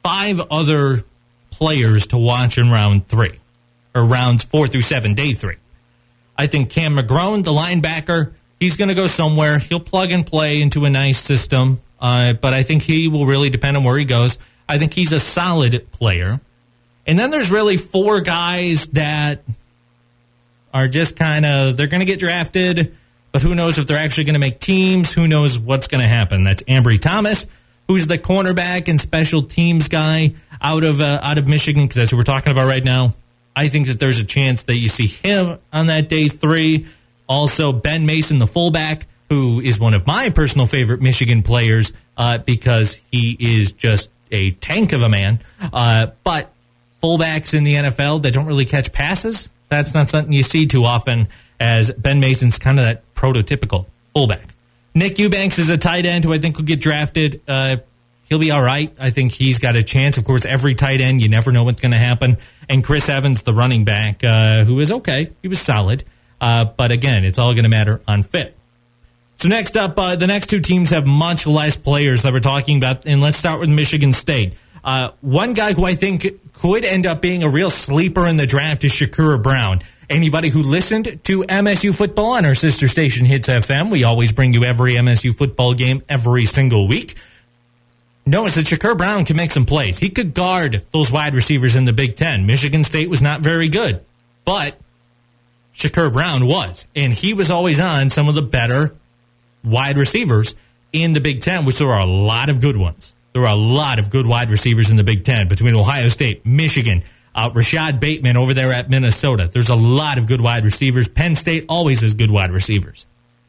five other players to watch in round three, or rounds four through seven, day three. I think Cam McGrone, the linebacker, he's going to go somewhere. He'll plug and play into a nice system, uh, but I think he will really depend on where he goes. I think he's a solid player. And then there's really four guys that are just kind of, they're going to get drafted, but who knows if they're actually going to make teams. Who knows what's going to happen. That's Ambry Thomas, who's the cornerback and special teams guy out of uh, out of Michigan, because that's what we're talking about right now. I think that there's a chance that you see him on that day three. Also, Ben Mason, the fullback, who is one of my personal favorite Michigan players uh, because he is just a tank of a man. Uh, but fullbacks in the N F L that don't really catch passes, that's not something you see too often, as Ben Mason's kind of that prototypical fullback. Nick Eubanks is a tight end who I think will get drafted. Uh, he'll be all right. I think he's got a chance. Of course, every tight end, you never know what's going to happen. And Chris Evans, the running back, uh, who is okay. He was solid. Uh, but again, it's all going to matter on fit. So next up, uh, the next two teams have much less players that we're talking about. And let's start with Michigan State. Uh, one guy who I think could end up being a real sleeper in the draft is Shakur Brown. Anybody who listened to M S U football on our sister station Hits F M, we always bring you every M S U football game every single week, knows that Shakur Brown can make some plays. He could guard those wide receivers in the Big Ten. Michigan State was not very good, but Shakur Brown was, and he was always on some of the better wide receivers in the Big Ten, which there are a lot of good ones. There are a lot of good wide receivers in the Big Ten between Ohio State, Michigan, uh, Rashad Bateman over there at Minnesota. There's a lot of good wide receivers. Penn State always has good wide receivers.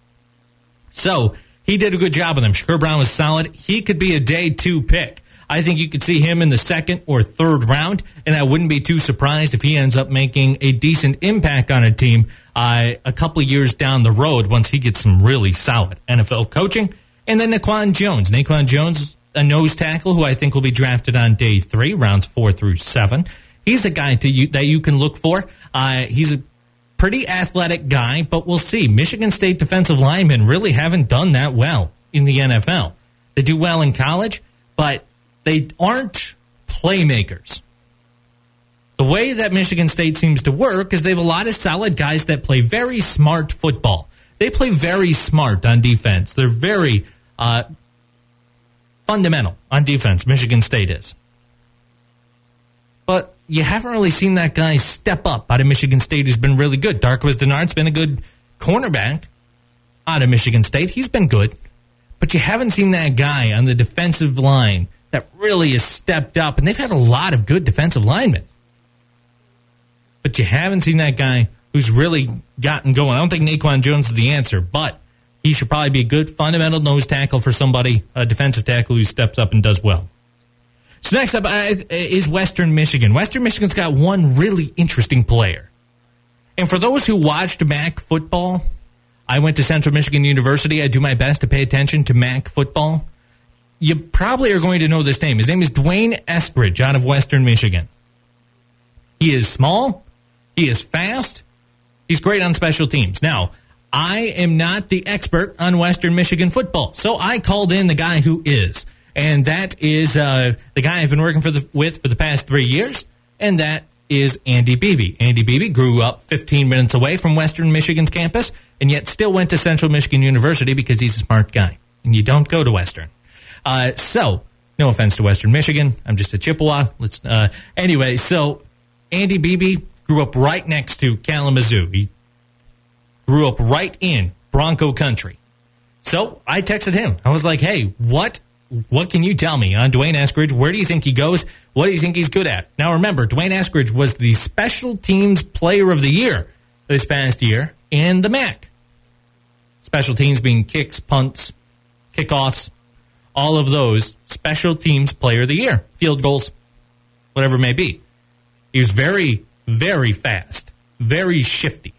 So he did a good job with them. Shakur Brown was solid. He could be a day two pick. I think you could see him in the second or third round, and I wouldn't be too surprised if he ends up making a decent impact on a team uh, a couple of years down the road once he gets some really solid N F L coaching. And then Naquan Jones. Naquan Jones, a nose tackle who I think will be drafted on day three, rounds four through seven. He's a guy to you, that you can look for. Uh, he's a pretty athletic guy, but we'll see. Michigan State defensive linemen really haven't done that well in the N F L. They do well in college, but they aren't playmakers. The way that Michigan State seems to work is they have a lot of solid guys that play very smart football. They play very smart on defense. They're very uh, fundamental on defense, Michigan State is. But you haven't really seen that guy step up out of Michigan State who's been really good. Darqueze Dennard's been a good cornerback out of Michigan State. He's been good. But you haven't seen that guy on the defensive line that really has stepped up. And they've had a lot of good defensive linemen. But you haven't seen that guy who's really gotten going. I don't think Naquan Jones is the answer, but he should probably be a good fundamental nose tackle for somebody, a defensive tackle who steps up and does well. So next up uh, is Western Michigan. Western Michigan's got one really interesting player. And for those who watched M A C football, I went to Central Michigan University. I do my best to pay attention to M A C football. You probably are going to know this name. His name is Dwayne Eskridge out of Western Michigan. He is small. He is fast. He's great on special teams. Now, I am not the expert on Western Michigan football, so I called in the guy who is. And that is uh, the guy I've been working for the, with for the past three years, and that is Andy Beebe. Andy Beebe grew up fifteen minutes away from Western Michigan's campus, and yet still went to Central Michigan University because he's a smart guy. And you don't go to Western. Uh, so, no offense to Western Michigan. I'm just a Chippewa. Let's uh, Anyway, so Andy Beebe grew up right next to Kalamazoo. He grew up right in Bronco country. So I texted him. I was like, hey, what what can you tell me on Dwayne Eskridge? Where do you think he goes? What do you think he's good at? Now, remember, Dwayne Eskridge was the Special Teams Player of the Year this past year in the M A C. Special teams being kicks, punts, kickoffs, all of those Special Teams Player of the Year, field goals, whatever it may be. He was very, very fast, very shifty.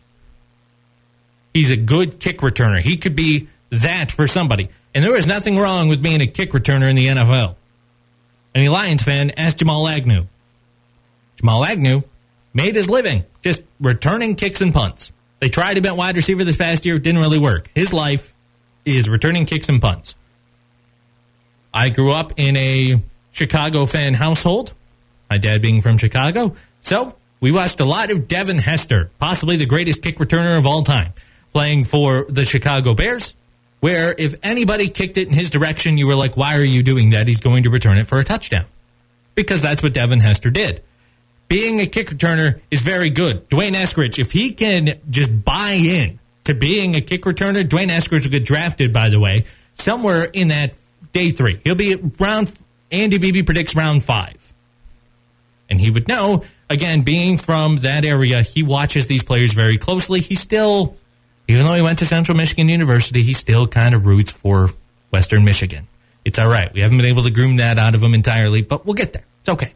He's a good kick returner. He could be that for somebody. And there is nothing wrong with being a kick returner in the N F L. Any Lions fan, ask Jamal Agnew. Jamal Agnew made his living just returning kicks and punts. They tried to be a wide receiver this past year. It didn't really work. His life is returning kicks and punts. I grew up in a Chicago fan household, my dad being from Chicago. So we watched a lot of Devin Hester, possibly the greatest kick returner of all time, playing for the Chicago Bears, where if anybody kicked it in his direction, you were like, why are you doing that? He's going to return it for a touchdown. Because that's what Devin Hester did. Being a kick returner is very good. Dwayne Eskridge, if he can just buy in to being a kick returner, Dwayne Eskridge will get drafted, by the way, somewhere in that day three. He'll be at round, Andy Beebe predicts round five. And he would know, again, being from that area, he watches these players very closely. He still, even though he went to Central Michigan University, he still kind of roots for Western Michigan. It's all right. We haven't been able to groom that out of him entirely, but we'll get there. It's okay.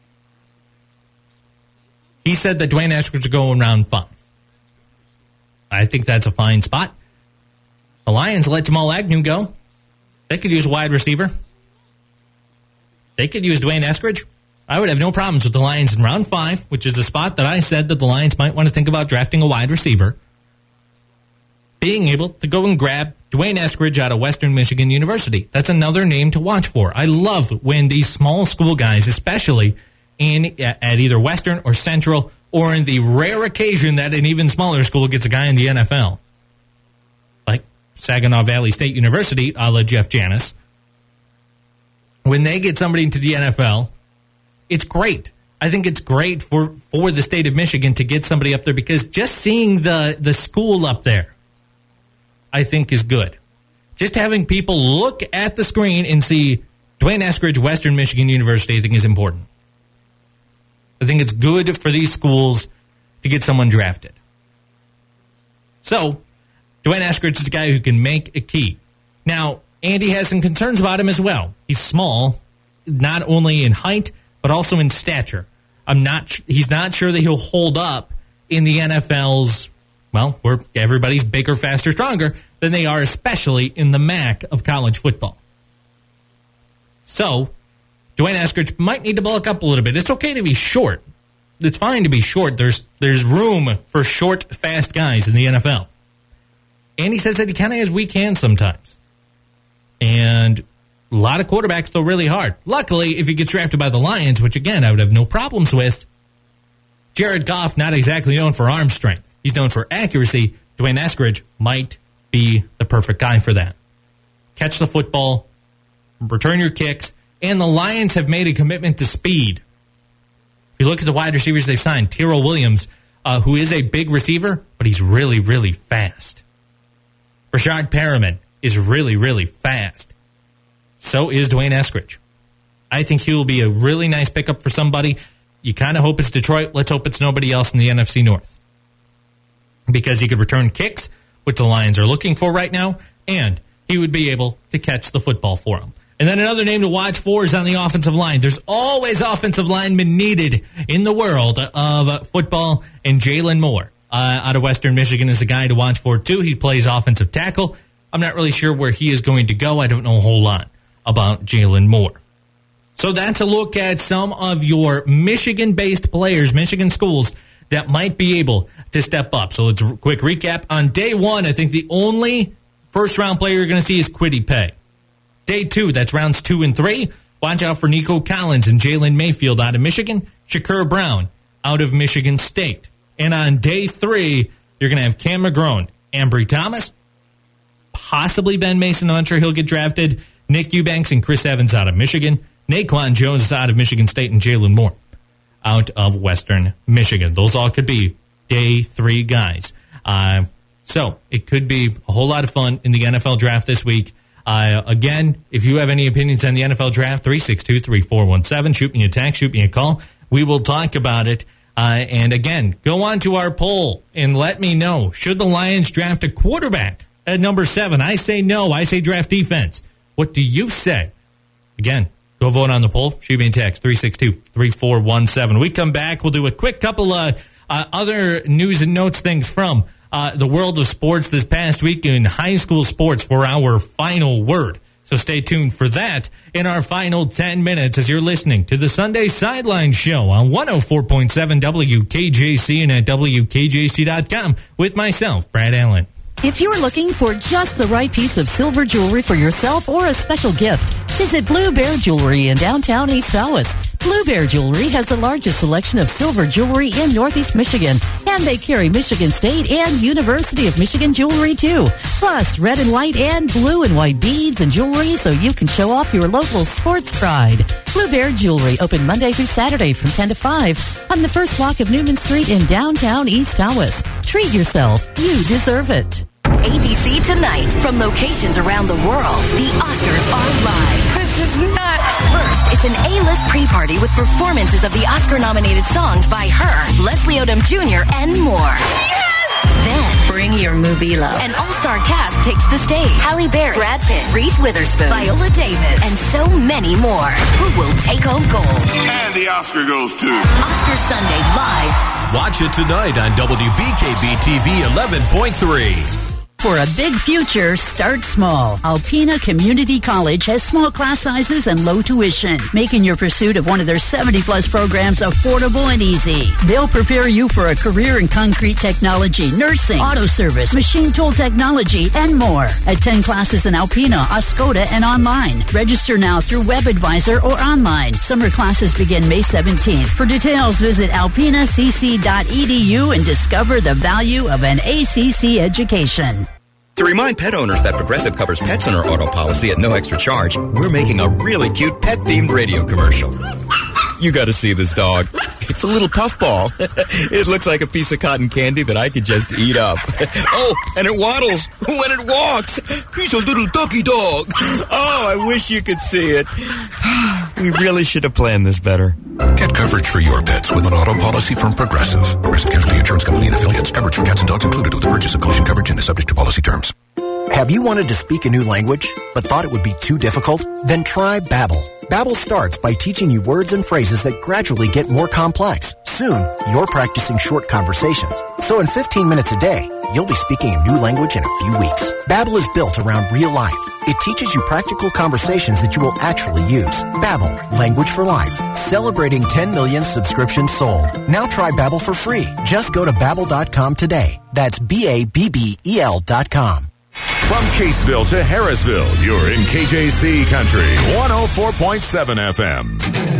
He said that Dwayne Eskridge will go in round five. I think that's a fine spot. The Lions let Jamal Agnew go. They could use a wide receiver. They could use Dwayne Eskridge. I would have no problems with the Lions in round five, which is a spot that I said that the Lions might want to think about drafting a wide receiver. Being able to go and grab Dwayne Eskridge out of Western Michigan University. That's another name to watch for. I love when these small school guys, especially in at either Western or Central, or in the rare occasion that an even smaller school gets a guy in the N F L. Like Saginaw Valley State University, a la Jeff Janis. When they get somebody into the N F L, it's great. I think it's great for, for the state of Michigan to get somebody up there because just seeing the, the school up there, I think is good. Just having people look at the screen and see Dwayne Eskridge, Western Michigan University, I think is important. I think it's good for these schools to get someone drafted. So, Dwayne Eskridge is a guy who can make a key. Now, Andy has some concerns about him as well. He's small, not only in height, but also in stature. I'm not. He's not sure that he'll hold up in the N F L's, well, where everybody's bigger, faster, stronger than they are, especially in the M A C of college football. So, Dwayne Eskridge might need to bulk up a little bit. It's okay to be short. It's fine to be short. There's there's room for short, fast guys in the N F L. And he says that he kind of has weak hands sometimes. And a lot of quarterbacks throw really hard. Luckily, if he gets drafted by the Lions, which again, I would have no problems with, Jared Goff, not exactly known for arm strength. He's known for accuracy. Dwayne Eskridge might be the perfect guy for that. Catch the football, return your kicks, and the Lions have made a commitment to speed. If you look at the wide receivers they've signed, Tyrell Williams, uh, who is a big receiver, but he's really, really fast. Rashard Perriman is really, really fast. So is Dwayne Eskridge. I think he will be a really nice pickup for somebody. You kind of hope it's Detroit. Let's hope it's nobody else in the N F C North. Because he could return kicks, which the Lions are looking for right now, and he would be able to catch the football for them. And then another name to watch for is on the offensive line. There's always offensive linemen needed in the world of football, and Jalen Moore uh, out of Western Michigan is a guy to watch for, too. He plays offensive tackle. I'm not really sure where he is going to go. I don't know a whole lot about Jalen Moore. So that's a look at some of your Michigan-based players, Michigan schools, that might be able to step up. So let's quick recap. On day one, I think the only first-round player you're going to see is Kwity Paye. Day two, that's rounds two and three. Watch out for Nico Collins and Jalen Mayfield out of Michigan. Shakur Brown out of Michigan State. And on day three, you're going to have Cam McGrone, Ambry Thomas, possibly Ben Mason. I'm not sure he'll get drafted. Nick Eubanks and Chris Evans out of Michigan. Naquan Jones out of Michigan State, and Jalen Moore out of Western Michigan. Those all could be day three guys. Uh, so it could be a whole lot of fun in the N F L draft this week. Uh, again, if you have any opinions on the N F L draft, three six two, three four one seven. Shoot me a text, shoot me a call. We will talk about it. Uh, and again, go on to our poll and let me know, should the Lions draft a quarterback at number seven? I say no. I say draft defense. What do you say? Again, go vote on the poll. Shoot me a text, three six two, three four one seven. We come back. We'll do a quick couple of uh, other news and notes things from uh, the world of sports this past week in high school sports for our final word. So stay tuned for that in our final ten minutes as you're listening to the Sunday Sideline Show on one oh four point seven W K J C and at W K J C dot com with myself, Brad Allen. If you're looking for just the right piece of silver jewelry for yourself or a special gift, Visit Blue Bear Jewelry in downtown East Tawas. Blue Bear Jewelry has the largest selection of silver jewelry in Northeast Michigan, and they carry Michigan State and University of Michigan jewelry too. Plus, red and white and blue and white beads and jewelry so you can show off your local sports pride. Blue Bear Jewelry open Monday through Saturday from ten to five on the first block of Newman Street in downtown East Tawas. Treat yourself. You deserve it. A B C Tonight. From locations around the world, the Oscars are live. This is nuts. First, it's an A-list pre-party with performances of the Oscar-nominated songs by her, Leslie Odom Junior, and more. Yes! Then, bring your movie love. An all-star cast takes the stage. Halle Berry, Brad Pitt, Reese Witherspoon, Viola Davis, and so many more. Who will take home gold? And the Oscar goes to Oscar Sunday Live. Watch it tonight on W B K B T V eleven point three. For a big future, start small. Alpena Community College has small class sizes and low tuition, making your pursuit of one of their seventy-plus programs affordable and easy. They'll prepare you for a career in concrete technology, nursing, auto service, machine tool technology, and more. Attend classes in Alpena, Oscoda, and online. Register now through WebAdvisor or online. Summer classes begin May seventeenth. For details, visit alpena c c dot e d u and discover the value of an A C C education. To remind pet owners that Progressive covers pets in our auto policy at no extra charge, we're making a really cute pet-themed radio commercial. You gotta see this dog. It's a little puffball. It looks like a piece of cotton candy that I could just eat up. Oh, and it waddles when it walks. He's a little ducky dog. Oh, I wish you could see it. We really should have planned this better. Get coverage for your pets with an auto policy from Progressive. Progressive Casualty Insurance Company and affiliates. Coverage for cats and dogs included with the purchase of collision coverage and is subject to policy terms. Have you wanted to speak a new language, but thought it would be too difficult? Then try Babbel. Babbel starts by teaching you words and phrases that gradually get more complex. Soon, you're practicing short conversations. So in fifteen minutes a day, you'll be speaking a new language in a few weeks. Babbel is built around real life. It teaches you practical conversations that you will actually use. Babbel, language for life. Celebrating ten million subscriptions sold. Now try Babbel for free. Just go to babbel dot com today. That's B A B B E L dot com. From Caseville to Harrisville, you're in K J C Country, one oh four point seven F M.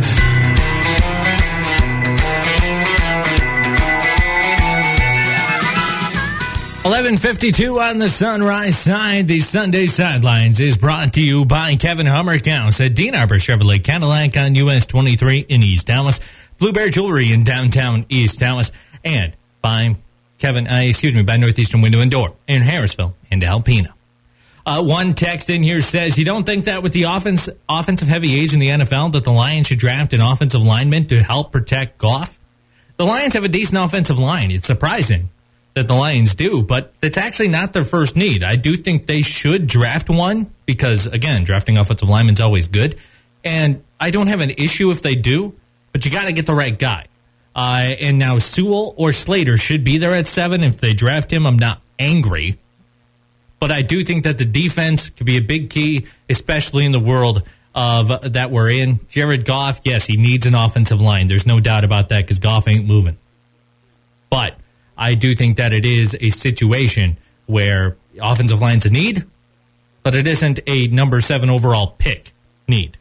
eleven fifty-two on the Sunrise side. The Sunday Sidelines is brought to you by Kevin Hummerkaus at Dean Arbor Chevrolet Cadillac on U S twenty-three in East Dallas, Blue Bear Jewelry in downtown East Dallas, and by Kevin, uh, excuse me, by Northeastern Window and Door in Harrisville and Alpena. Uh, one text in here says, you don't think that with the offense, offensive heavy age in the N F L that the Lions should draft an offensive lineman to help protect Goff? The Lions have a decent offensive line. It's surprising that the Lions do, but it's actually not their first need. I do think they should draft one because, again, drafting offensive linemen is always good. And I don't have an issue if they do, but you got to get the right guy. Uh, and now Sewell or Slater should be there at seven. If they draft him, I'm not angry. But I do think that the defense could be a big key, especially in the world of that we're in. Jared Goff, yes, he needs an offensive line. There's no doubt about that because Goff ain't moving. But I do think that it is a situation where offensive line's a need, but it isn't a number seven overall pick need.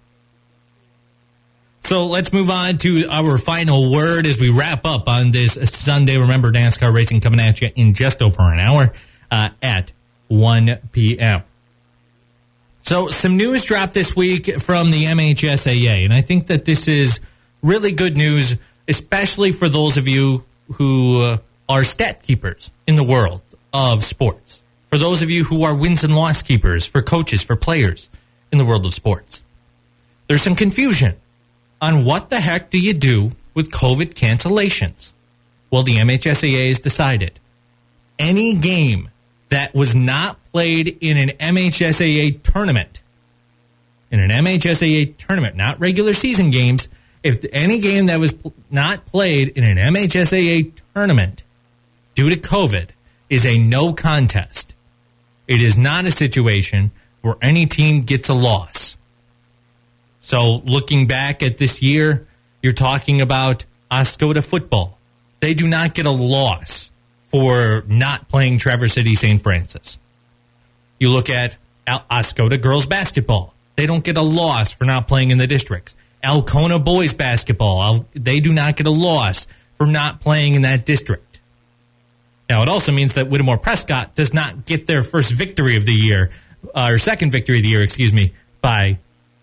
So let's move on to our final word as we wrap up on this Sunday. Remember, NASCAR racing coming at you in just over an hour uh, at one p.m. So some news dropped this week from the M H S A A, and I think that this is really good news, especially for those of you who uh, are stat keepers in the world of sports, for those of you who are wins and loss keepers, for coaches, for players in the world of sports. There's some confusion on what the heck do you do with COVID cancellations. Well, the M H S A A has decided any game that was not played in an M H S A A tournament, in an M H S A A tournament, not regular season games, if any game that was not played in an M H S A A tournament due to COVID is a no contest. It is not a situation where any team gets a loss. So looking back at this year, you're talking about Oscoda football. They do not get a loss for not playing Traverse City Saint Francis. You look at Oscoda girls basketball. They don't get a loss for not playing in the districts. Alcona boys basketball, they do not get a loss for not playing in that district. Now, it also means that Whittemore Prescott does not get their first victory of the year, uh, or second victory of the year, excuse me, by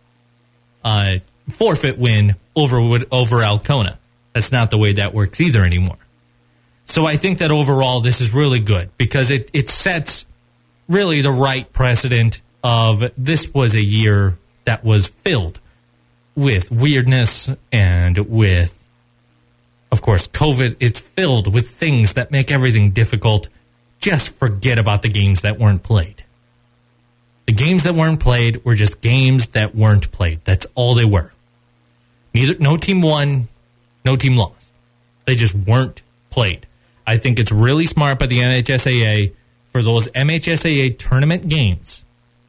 uh, forfeit win over over Alcona. That's not the way that works either anymore. So I think that overall this is really good because it, it sets really the right precedent of this was a year that was filled with weirdness and with, of course, COVID. It's filled with things that make everything difficult. Just forget about the games that weren't played. The games that weren't played were just games that weren't played. That's all they were. Neither, no team won, no team lost. They just weren't played. I think it's really smart by the M H S A A for those M H S A A tournament games.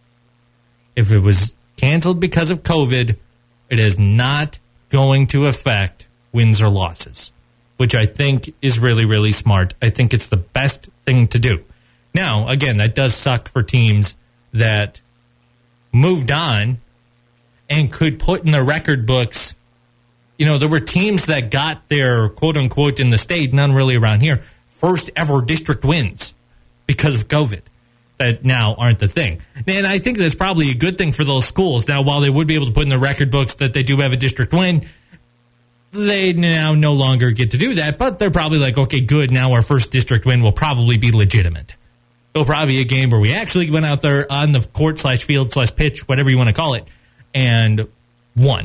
If it was canceled because of COVID, it is not going to affect wins or losses, which I think is really, really smart. I think it's the best thing to do. Now, again, that does suck for teams that moved on and could put in the record books. You know, there were teams that got their quote-unquote in the state, none really around here, first ever district wins because of COVID that now aren't the thing. And I think that's probably a good thing for those schools. Now, while they would be able to put in the record books that they do have a district win, they now no longer get to do that, but they're probably like, okay, good, now our first district win will probably be legitimate. It'll probably be a game where we actually went out there on the court slash field slash pitch, whatever you want to call it, and won.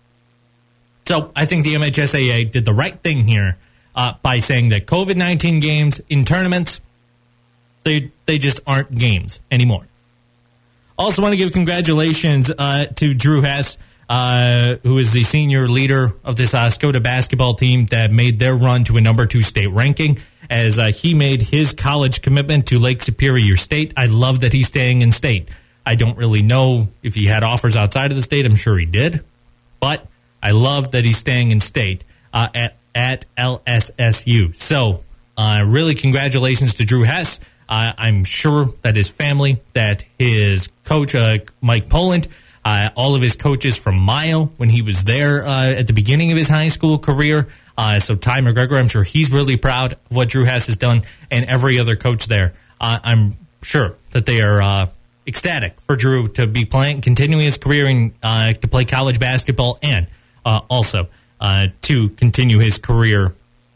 So I think the M H S A A did the right thing here uh, by saying that COVID nineteen games in tournaments, they they just aren't games anymore. Also want to give congratulations uh, to Drew Hess, uh, who is the senior leader of this uh, Skoda basketball team that made their run to a number two state ranking as uh, he made his college commitment to Lake Superior State. I love that he's staying in state. I don't really know if he had offers outside of the state. I'm sure he did. But I love that he's staying in state uh, at, at L S S U. So uh, really congratulations to Drew Hess. Uh, I'm sure that his family, that his coach, uh, Mike Poland, uh, all of his coaches from Mayo when he was there uh, at the beginning of his high school career. Uh, so Ty McGregor, I'm sure he's really proud of what Drew Hess has done, and every other coach there. Uh, I'm sure that they are uh, ecstatic for Drew to be playing, continuing his career in, uh, to play college basketball, and uh, also uh, to continue his career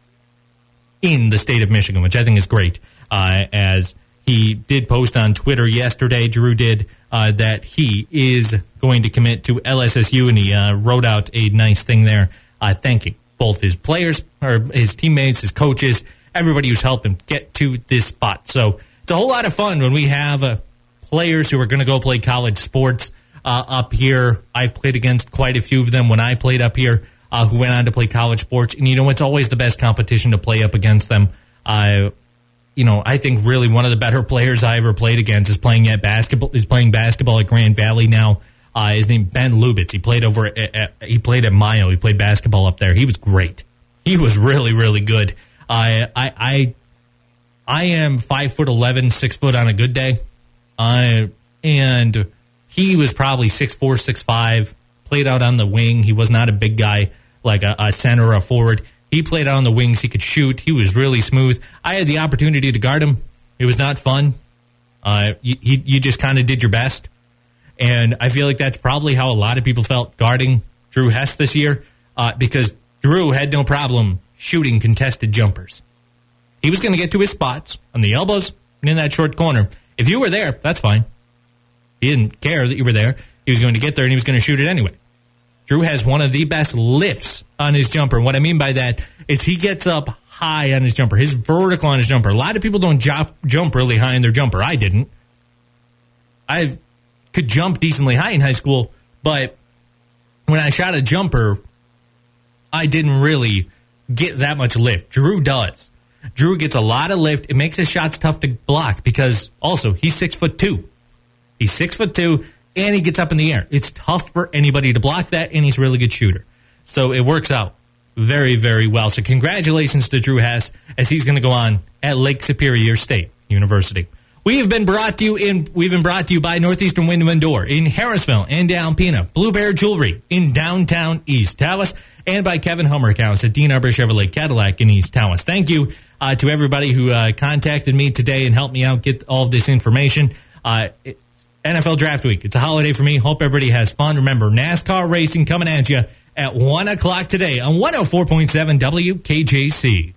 in the state of Michigan, which I think is great. Uh, as he did post on Twitter yesterday, Drew did, uh, that he is going to commit to L S S U, and he uh, wrote out a nice thing there uh, thanking both his players, or his teammates, his coaches, everybody who's helped him get to this spot. So it's a whole lot of fun when we have uh, players who are going to go play college sports uh, up here. I've played against quite a few of them when I played up here uh, who went on to play college sports. And, you know, it's always the best competition to play up against them. Uh, you know, I think really one of the better players I ever played against is playing at basketball. Is playing basketball at Grand Valley now. Uh, his name Ben Lubitz. He played over. At, at, he played at Mayo. He played basketball up there. He was great. He was really, really good. Uh, I, I, I am five foot eleven, six foot on a good day. Uh, and he was probably six four, six five. Played out on the wing. He was not a big guy like a, a center or a forward. He played out on the wings. He could shoot. He was really smooth. I had the opportunity to guard him. It was not fun. Uh, you, you just kind of did your best. And I feel like that's probably how a lot of people felt guarding Drew Hess this year, uh, because Drew had no problem shooting contested jumpers. He was going to get to his spots on the elbows and in that short corner. If you were there, that's fine. He didn't care that you were there. He was going to get there and he was going to shoot it anyway. Drew has one of the best lifts on his jumper. And what I mean by that is he gets up high on his jumper, his vertical on his jumper. A lot of people don't jump, jump really high in their jumper. I didn't. I could jump decently high in high school, but when I shot a jumper, I didn't really get that much lift. Drew does. Drew gets a lot of lift. It makes his shots tough to block because also he's six foot two. He's six foot two. And he gets up in the air. It's tough for anybody to block that, and he's a really good shooter. So it works out very, very well. So congratulations to Drew Hess as he's going to go on at Lake Superior State University. We've been brought to you in. We've been brought to you by Northeastern Window and Door in Harrisville and down Pena, Blue Bear Jewelry in downtown East Tawas, and by Kevin Humrick House at Dean Arbor Chevrolet Cadillac in East Tawas. Thank you uh, to everybody who uh, contacted me today and helped me out get all of this information. Uh, it, N F L Draft Week. It's a holiday for me. Hope everybody has fun. Remember, NASCAR racing coming at you at one o'clock today on one oh four point seven W K J C.